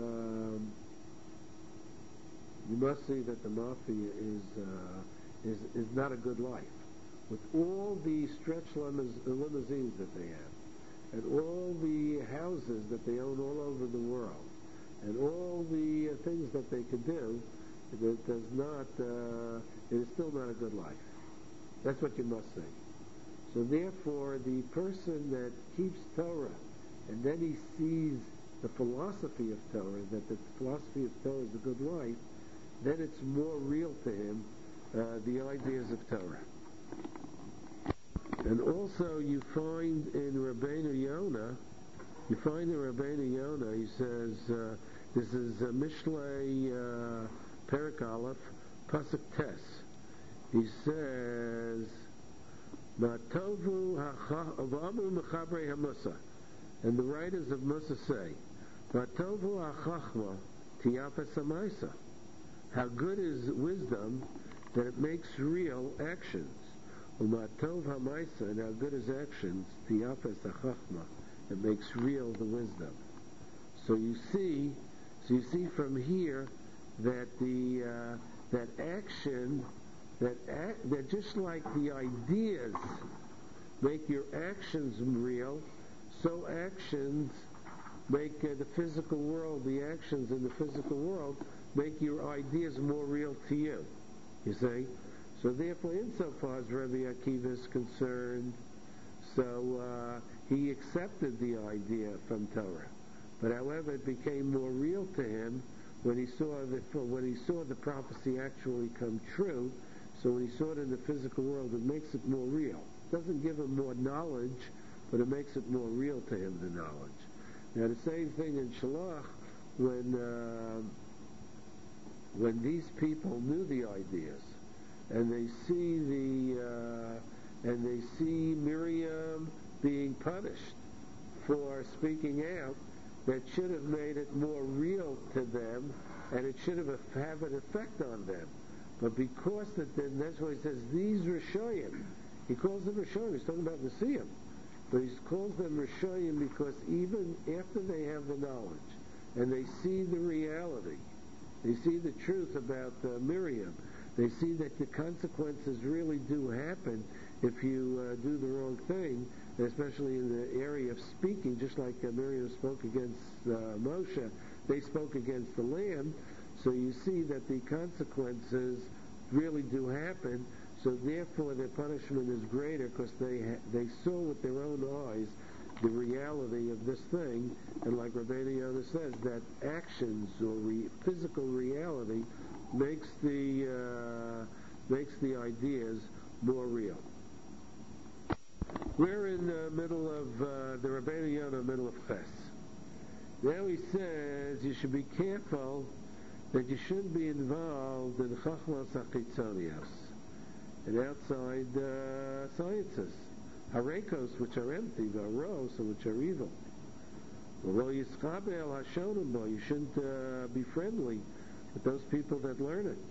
is not a good life. With all the stretch limousines that they have, and all the houses that they own all over the world, and all the things that they could do, it does not. It is still not a good life. That's what you must say. So therefore, the person that keeps Torah, and then he sees the philosophy of Torah, that the philosophy of Torah is a good life, then it's more real to him, the ideas of Torah. And also you find in Rabbeinu Yonah, he says, this is Mishlei Perek Aleph, Pasuk Tes. He says, Matovu ha'amru mechabrei hamusa. And the writers of Musa say, Matovu ha'chachma tiyafes ha'maisa. How good is wisdom that it makes real actions. Umatov ha'maisa, and how good is actions, tiyafes ha'chachma, it makes real the wisdom. So you see from here that that action, that just like the ideas make your actions real, so actions make the physical world, the actions in the physical world make your ideas more real to you. You see? So therefore, insofar as Rabbi Akiva is concerned, so he accepted the idea from Torah. But however, it became more real to him when he saw the prophecy actually come true. So when he saw it in the physical world, it makes it more real. It doesn't give him more knowledge, but it makes it more real to him, the knowledge. Now the same thing in Shalach, when these people knew the ideas, and they see Miriam being punished for speaking out, that should have made it more real to them, and it should have an effect on them. But because that's why he says these Rishoyim, He calls them Rishonim. He's talking about Nesiim. But he calls them Rishonim because even after they have the knowledge and they see the reality, they see the truth about Miriam, they see that the consequences really do happen if you do the wrong thing, especially in the area of speaking, just like Miriam spoke against Moshe, they spoke against the Lamb, so you see that the consequences really do happen, so therefore their punishment is greater because they saw with their own eyes the reality of this thing, and like Rabbeinu Yonah says, that actions or physical reality makes the ideas more real. We're in the middle of the Rabbeinu Yonah, middle of Ches. Now he says you should be careful that you shouldn't be involved in Chachmas HaChitzonios, and outside sciences. Harekos, which are empty, Varos, which are evil. You shouldn't be friendly with those people that learn it.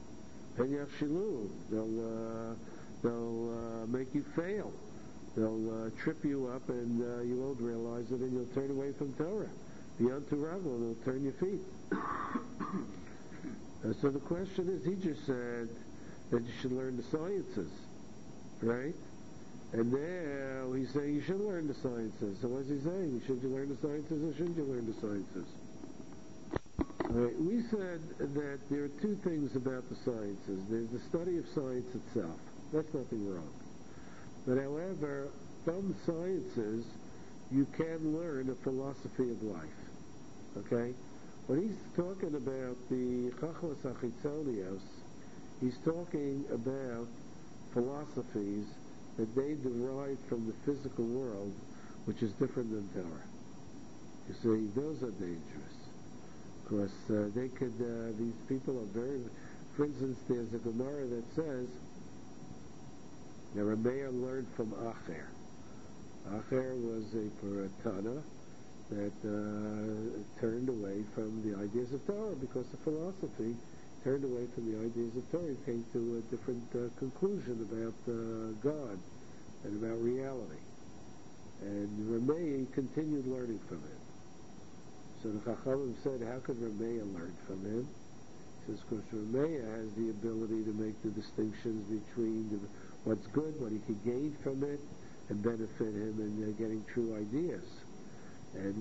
They'll make you fail. They'll trip you up, and you won't realize it, and you'll turn away from Torah. Beyond Torah, they'll turn your feet. So the question is, he just said that you should learn the sciences, right? And now he's saying you should learn the sciences. So what's he saying? Should you learn the sciences or shouldn't you learn the sciences? Right. We said that there are two things about the sciences. There's the study of science itself. That's nothing wrong. But however, from sciences, you can learn a philosophy of life. Okay? When he's talking about the Chachmas HaChitzonios, he's talking about philosophies that they derive from the physical world, which is different than Torah. You see, those are dangerous. Because they could, these people are very, for instance, there's a Gemara that says, that Rameya learned from Acher. Acher was a Puratana that turned away from the ideas of Torah because the philosophy turned away from the ideas of Torah. He came to a different conclusion about God and about reality. And Rameya continued learning from him. So the Chachamim said, how could Rameya learn from him? He says, because Rameya has the ability to make the distinctions between what's good, what he could gain from it, and benefit him in getting true ideas. And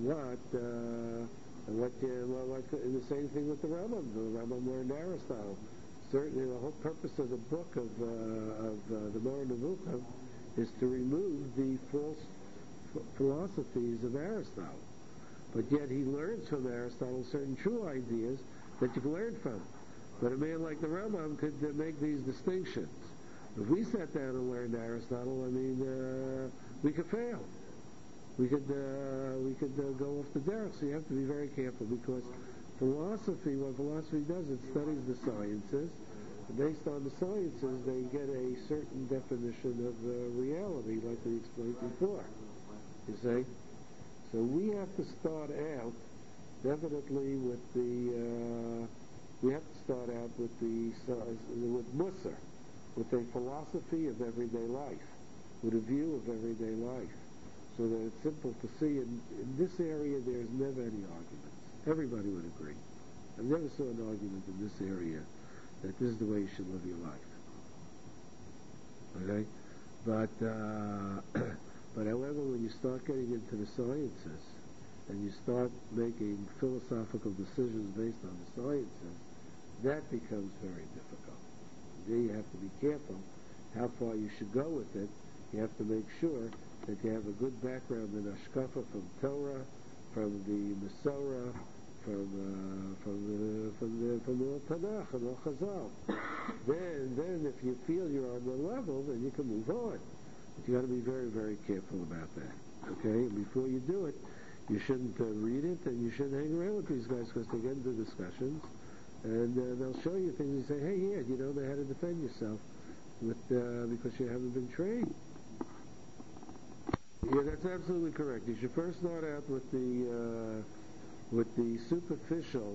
and the same thing with the Rambam. The Rambam learned Aristotle. Certainly, the whole purpose of the book of the Moreh Nevuchim is to remove the false philosophies of Aristotle. But yet he learns from Aristotle certain true ideas that you can learn from. But a man like the Rambam could make these distinctions. If we sat down and learned Aristotle, we could fail. We could go off the derech. So you have to be very careful, because philosophy, what philosophy does, it studies the sciences. And based on the sciences, they get a certain definition of reality, like we explained before. You see? So we have to start out definitely with Musar, with a philosophy of everyday life, with a view of everyday life, so that it's simple to see. In this area, there's never any arguments. Everybody would agree. I never saw an argument in this area that this is the way you should live your life. Okay? But however, when you start getting into the sciences, and you start making philosophical decisions based on the sciences, that becomes very difficult. There you have to be careful how far you should go with it. You have to make sure that you have a good background in Hashkafa from Torah, from the Masorah, from the Tanakh and the Chazal. Then if you feel you're on the level, then you can move on. But you got to be very, very careful about that. Okay? And before you do it, you shouldn't read it, and you shouldn't hang around with these guys, because they get into discussions, and they'll show you things and say, hey, yeah, you don't know how to defend yourself because you haven't been trained. Yeah, that's absolutely correct. You should first start out with the superficial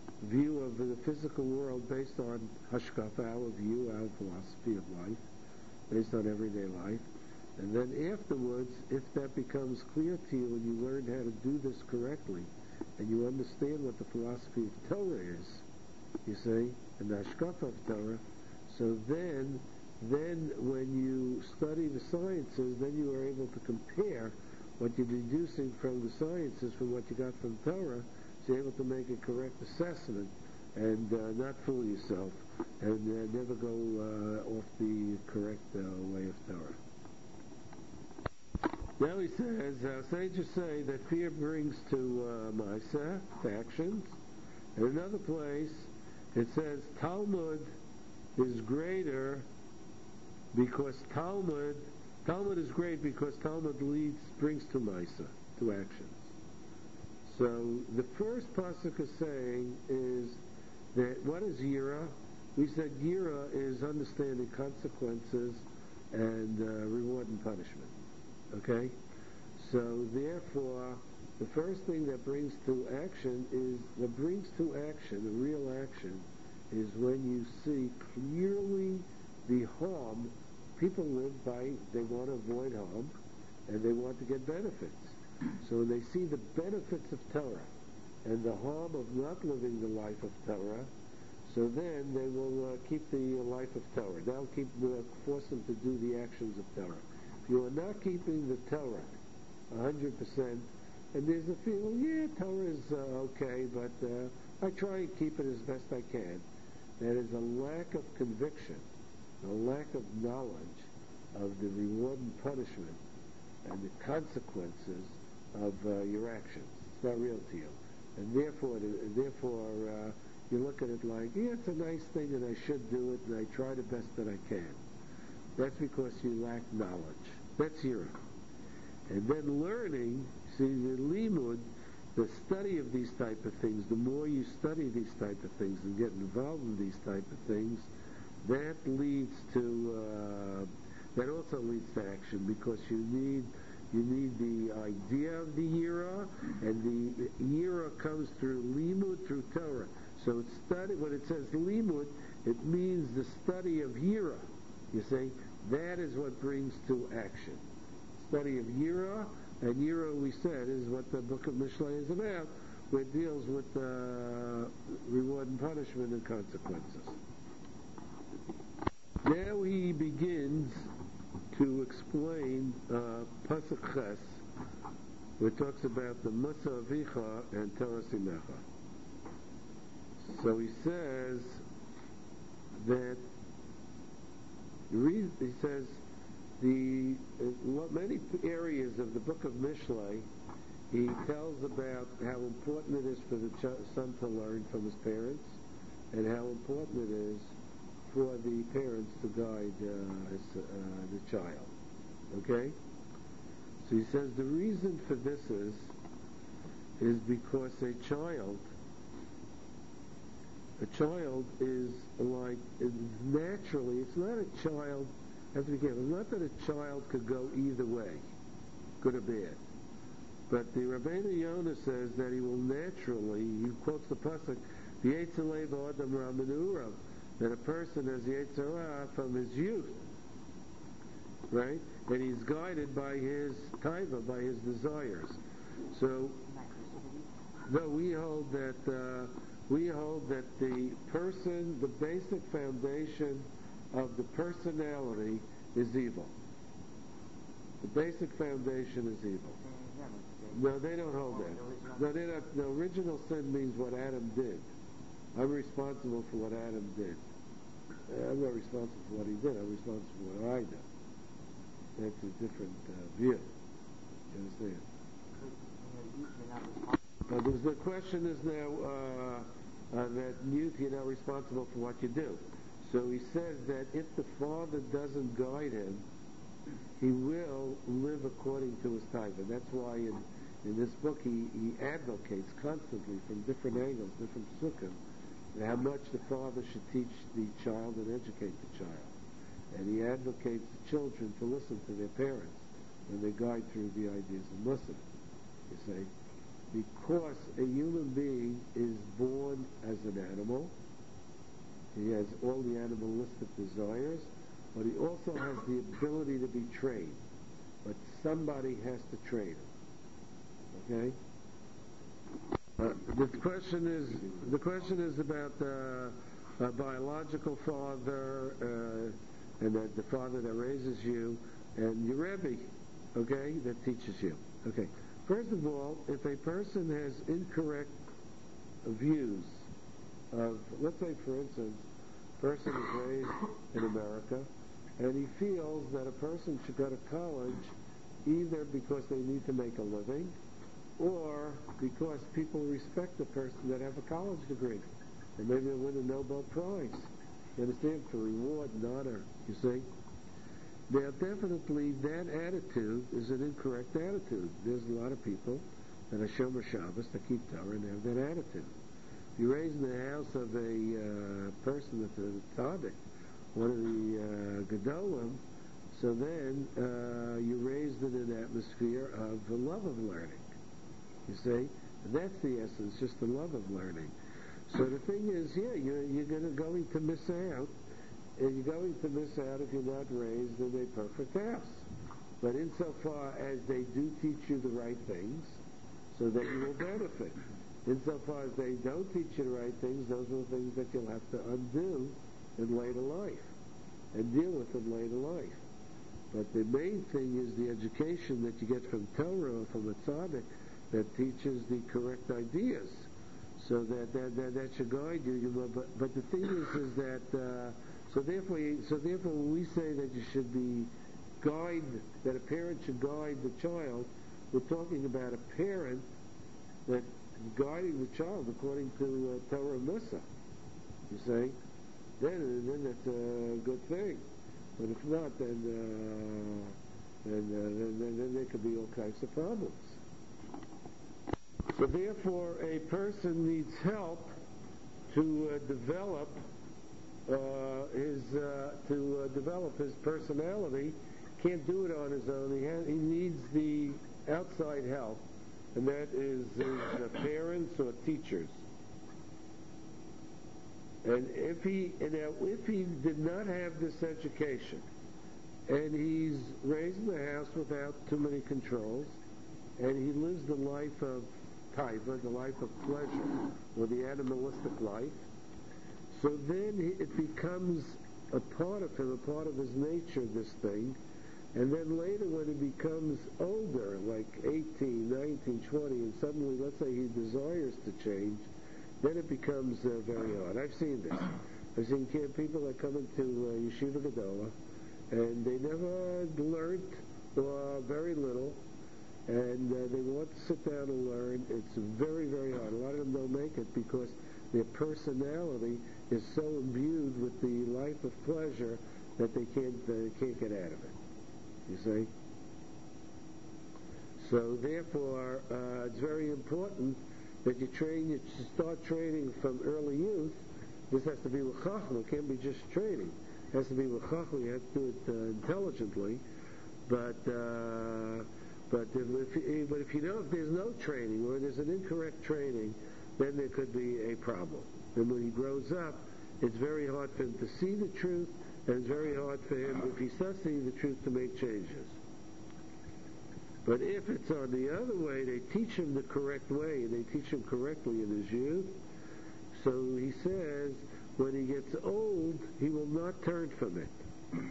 view of the physical world based on Hashkafa, our view, our philosophy of life. based on everyday life. And then afterwards, if that becomes clear to you and you learn how to do this correctly, and you understand what the philosophy of Torah is, you see, and the hashkafa of Torah, so then when you study the sciences, then you are able to compare what you're deducing from the sciences from what you got from Torah, so you're able to make a correct assessment and not fool yourself and never go off the correct way of Torah. Now he says, sages say that fear brings to Maisa, to actions. In another place, it says Talmud is greater because Talmud is great because Talmud brings to Maisa, to actions. So the first pasuk is saying is that what is Yira? We said Yira is understanding consequences and reward and punishment. Okay? So therefore, the first thing that brings to action a real action, is when you see clearly the harm people live by. They want to avoid harm, and they want to get benefits. So when they see the benefits of Torah and the harm of not living the life of Torah, so then they will keep the life of Torah. They'll force them to do the actions of Torah. If you are not keeping the Torah 100%, and there's a feeling, Torah is okay, but I try and keep it as best I can. That is a lack of conviction, a lack of knowledge of the reward and punishment and the consequences of your actions. It's not real to you. And therefore you look at it like, it's a nice thing and I should do it and I try the best that I can. That's because you lack knowledge. That's Yira. And then learning, see, the limud, the study of these type of things, the more you study these type of things and get involved in these type of things, that also leads to action, because you need the idea of the Yira, and the Yira comes through limud, through Torah. So when it says limud, it means the study of Yira. You see, that is what brings to action. Study of Yira, and Yira, we said, is what the book of Mishlei is about, where it deals with reward and punishment and consequences. Now he begins to explain Pasuk Ches, where it talks about the Musa Avicha and Torah Simecha. So he says that he says many areas of the book of Mishlei, he tells about how important it is for the son to learn from his parents, and how important it is for the parents to guide the child. Okay? So he says the reason for this is because a child is like, naturally, it's not a child, have to be careful, it's not that a child could go either way, good or bad. But the Rabbeinu Yonah says that he will naturally, he quotes the pasuk, V'yetzer lev adam ra menurav, that a person has Yetzer Hara from his youth, right? And he's guided by his taiva, by his desires. So, no, we hold that the person, the basic foundation of the personality is evil. The basic foundation is evil. No, they don't hold that. No, they're not. The original sin means what Adam did. I'm responsible for what Adam did. I'm not responsible for what he did. I'm responsible for what I did. That's a different view. You understand? The question is now that youth, you're not responsible for what you do. So he says that if the father doesn't guide him, he will live according to his time. And that's why in this book he advocates constantly from different angles, different psukim, how much the father should teach the child and educate the child. And he advocates the children to listen to their parents when they guide through the ideas of Muslim. You see, because a human being is born as an animal, he has all the animalistic desires, but he also has the ability to be trained. But somebody has to train him. Okay? The question is about a biological father and the father that raises you, and your Rebbe, okay, that teaches you. Okay. First of all, if a person has incorrect views of, let's say, for instance, a person is raised in America, and he feels that a person should go to college either because they need to make a living or because people respect the person that have a college degree. And maybe they'll win a Nobel Prize. You understand? For reward and honor, you see? Now, definitely, that attitude is an incorrect attitude. There's a lot of people that are Shomer Shabbos, that keep Torah, and have that attitude. If you're raised in the house of a person that's a tzaddik, one of the Gedolim, so then you're raised in an atmosphere of the love of learning. You see? And that's the essence, just the love of learning. So the thing is, yeah, you're going to miss out, and you're going to miss out if you're not raised in a perfect house. But insofar as they do teach you the right things, so that you will benefit. Insofar as they don't teach you the right things, those are the things that you'll have to undo in later life and deal with in later life. But the main thing is the education that you get from Torah or from a tzaddik that teaches the correct ideas, so that should guide you. But the thing is that so therefore when we say that you should be that a parent should guide the child, we're talking about a parent that is guiding the child according to Torah and Mussar. You see, then that's a good thing. But if not, then there could be all kinds of problems. So therefore, a person needs help to develop his personality. Can't do it on his own. He needs the outside help, and that is his parents or teachers. And if he did not have this education, and he's raised in the house without too many controls, and he lives the life of taiva, the life of pleasure, or the animalistic life, so then it becomes a part of him, a part of his nature, this thing. And then later when he becomes older, like 18, 19, 20, and suddenly, let's say he desires to change, then it becomes very hard. I've seen this. I've seen people that come into Yeshiva Gedola, and they never learned, or very little, and they want to sit down and learn. It's very, very hard. A lot of them don't make it because their personality is so imbued with the life of pleasure that they can't get out of it. You see? So therefore, it's very important that you start training from early youth. This has to be with chachma. It can't be just training. It has to be with chachma. You have to do it intelligently. But if you know, if there's no training or there's an incorrect training, then there could be a problem. And when he grows up, it's very hard for him to see the truth, and it's very hard for him, if he does see the truth, to make changes. But if it's on the other way, they teach him the correct way, and they teach him correctly in his youth. So he says, when he gets old, he will not turn from it.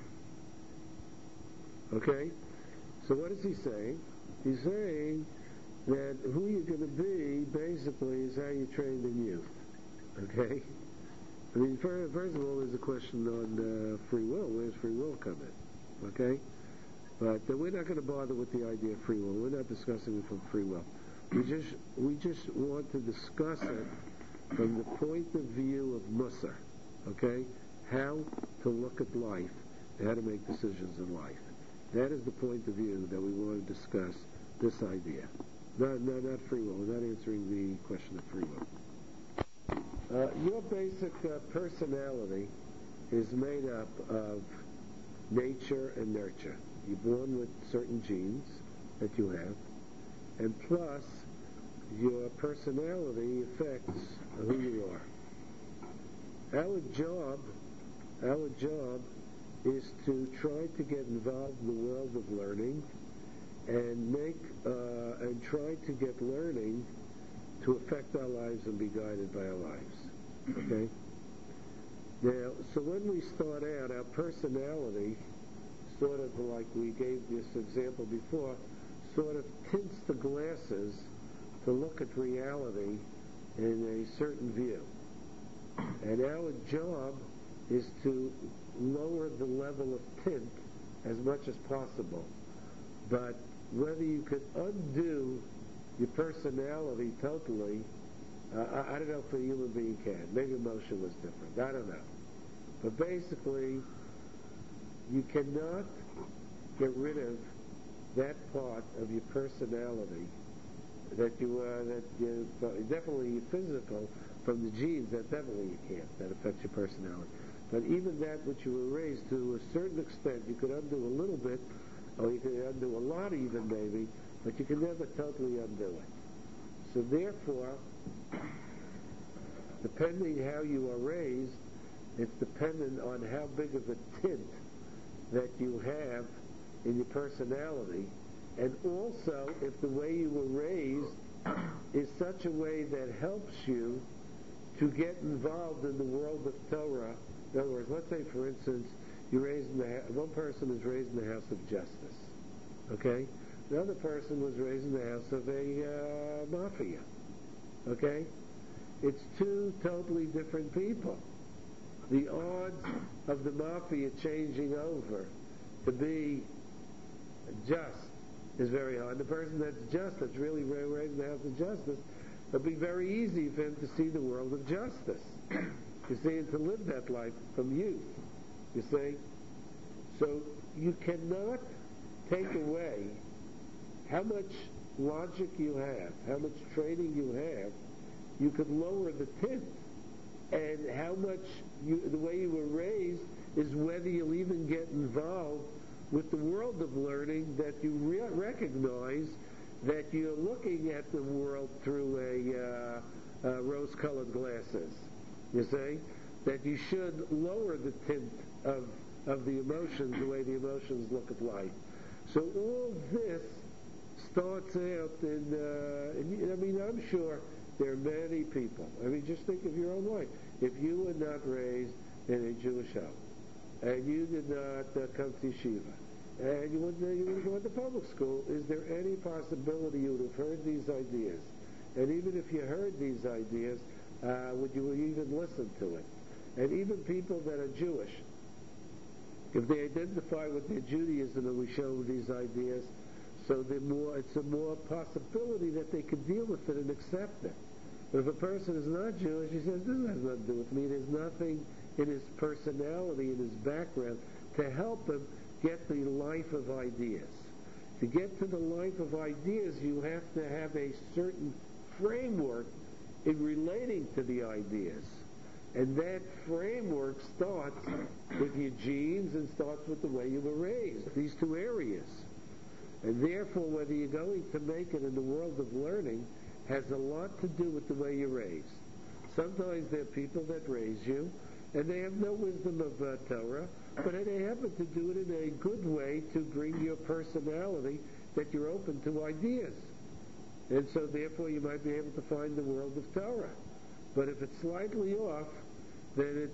Okay? So what is he saying? He's saying that who you're going to be, basically, is how you're trained in youth. Okay? I mean, first of all, there's a question on free will. Where's free will come in? Okay? But we're not going to bother with the idea of free will. We're not discussing it from free will. We just want to discuss it from the point of view of Mussar. Okay? How to look at life and how to make decisions in life. That is the point of view that we want to discuss this idea. Not free will. We're not answering the question of free will. Your basic personality is made up of nature and nurture. You're born with certain genes that you have, and plus your personality affects who you are. Our job is to try to get involved in the world of learning and try to get learning to affect our lives and be guided by our lives. Okay? Now, so when we start out, our personality, sort of like we gave this example before, sort of tints the glasses to look at reality in a certain view. And our job is to lower the level of tint as much as possible. But whether you could undo your personality totally, I don't know if a human being can. Maybe emotion was different. I don't know. But basically, you cannot get rid of that part of your personality that you definitely physical from the genes. That definitely you can't. That affects your personality. But even that which you were raised to a certain extent, you could undo a little bit, or you could undo a lot even maybe, but you can never totally undo it. So therefore, depending how you are raised, it's dependent on how big of a tint that you have in your personality, and also if the way you were raised is such a way that helps you to get involved in the world of Torah. In other words, let's say, for instance, one person is raised in the house of justice, okay? The other person was raised in the house of a mafia, okay? It's two totally different people. The odds of the mafia changing over to be just is very hard. The person that's just, that's really raised in the house of justice, it'll be very easy for him to see the world of justice. You see, and to live that life from youth. You see? So you cannot take away how much logic you have, how much training you have. You could lower the tint, and how much the way you were raised is whether you'll even get involved with the world of learning, that you recognize that you're looking at the world through rose-colored glasses. You see? That you should lower the tint of the emotions, the way the emotions look at life. So all this starts out I'm sure there are many people. Just think of your own life. If you were not raised in a Jewish home, and you did not come to yeshiva, and you would go to public school, is there any possibility you would have heard these ideas? And even if you heard these ideas, would you even listen to it? And even people that are Jewish, if they identify with their Judaism and we show them these ideas, so it's a more possibility that they could deal with it and accept it. But if a person is not Jewish, he says, this has nothing to do with me. There's nothing in his personality, in his background, to help him get the life of ideas. To get to the life of ideas, you have to have a certain framework in relating to the ideas. And that framework starts with your genes and starts with the way you were raised, these two areas. And therefore, whether you're going to make it in the world of learning has a lot to do with the way you're raised. Sometimes there are people that raise you, and they have no wisdom of Torah, but they happen to do it in a good way to bring your personality that you're open to ideas. And so therefore you might be able to find the world of Torah. But if it's slightly off, then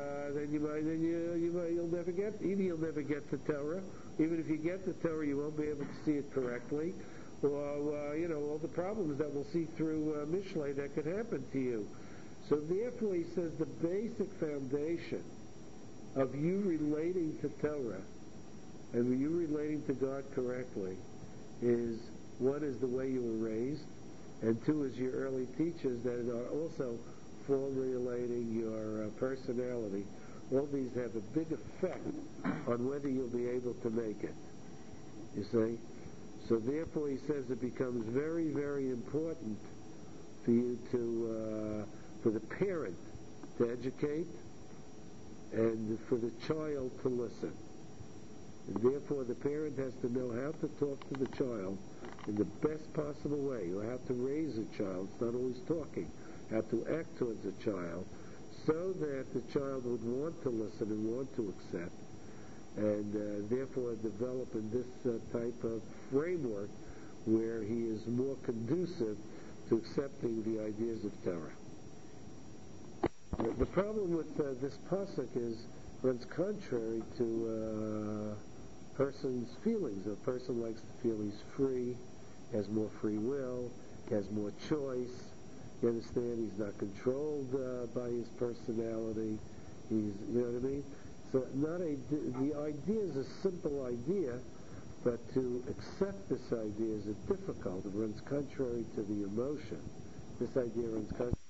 you'll never get, either you'll never get to Torah, even if you get to Torah you won't be able to see it correctly, or all the problems that we'll see through Mishlei that could happen to you. So therefore he says the basic foundation of you relating to Torah and you relating to God correctly is, one is the way you were raised, and two is your early teachers that are also formulating your personality. All these have a big effect on whether you'll be able to make it. You see? So therefore he says it becomes very, very important for you for the parent to educate and for the child to listen. And therefore the parent has to know how to talk to the child in the best possible way. You have to raise a child. It's not always talking. How to act towards a child so that the child would want to listen and want to accept. and therefore developing this type of framework where he is more conducive to accepting the ideas of Torah. The problem with this pasuk runs contrary to a person's feelings. A person likes to feel he's free, has more free will, has more choice. You understand? He's not controlled by his personality. You know what I mean? So the idea is a simple idea, but to accept this idea is difficult. It runs contrary to the emotion. This idea runs contrary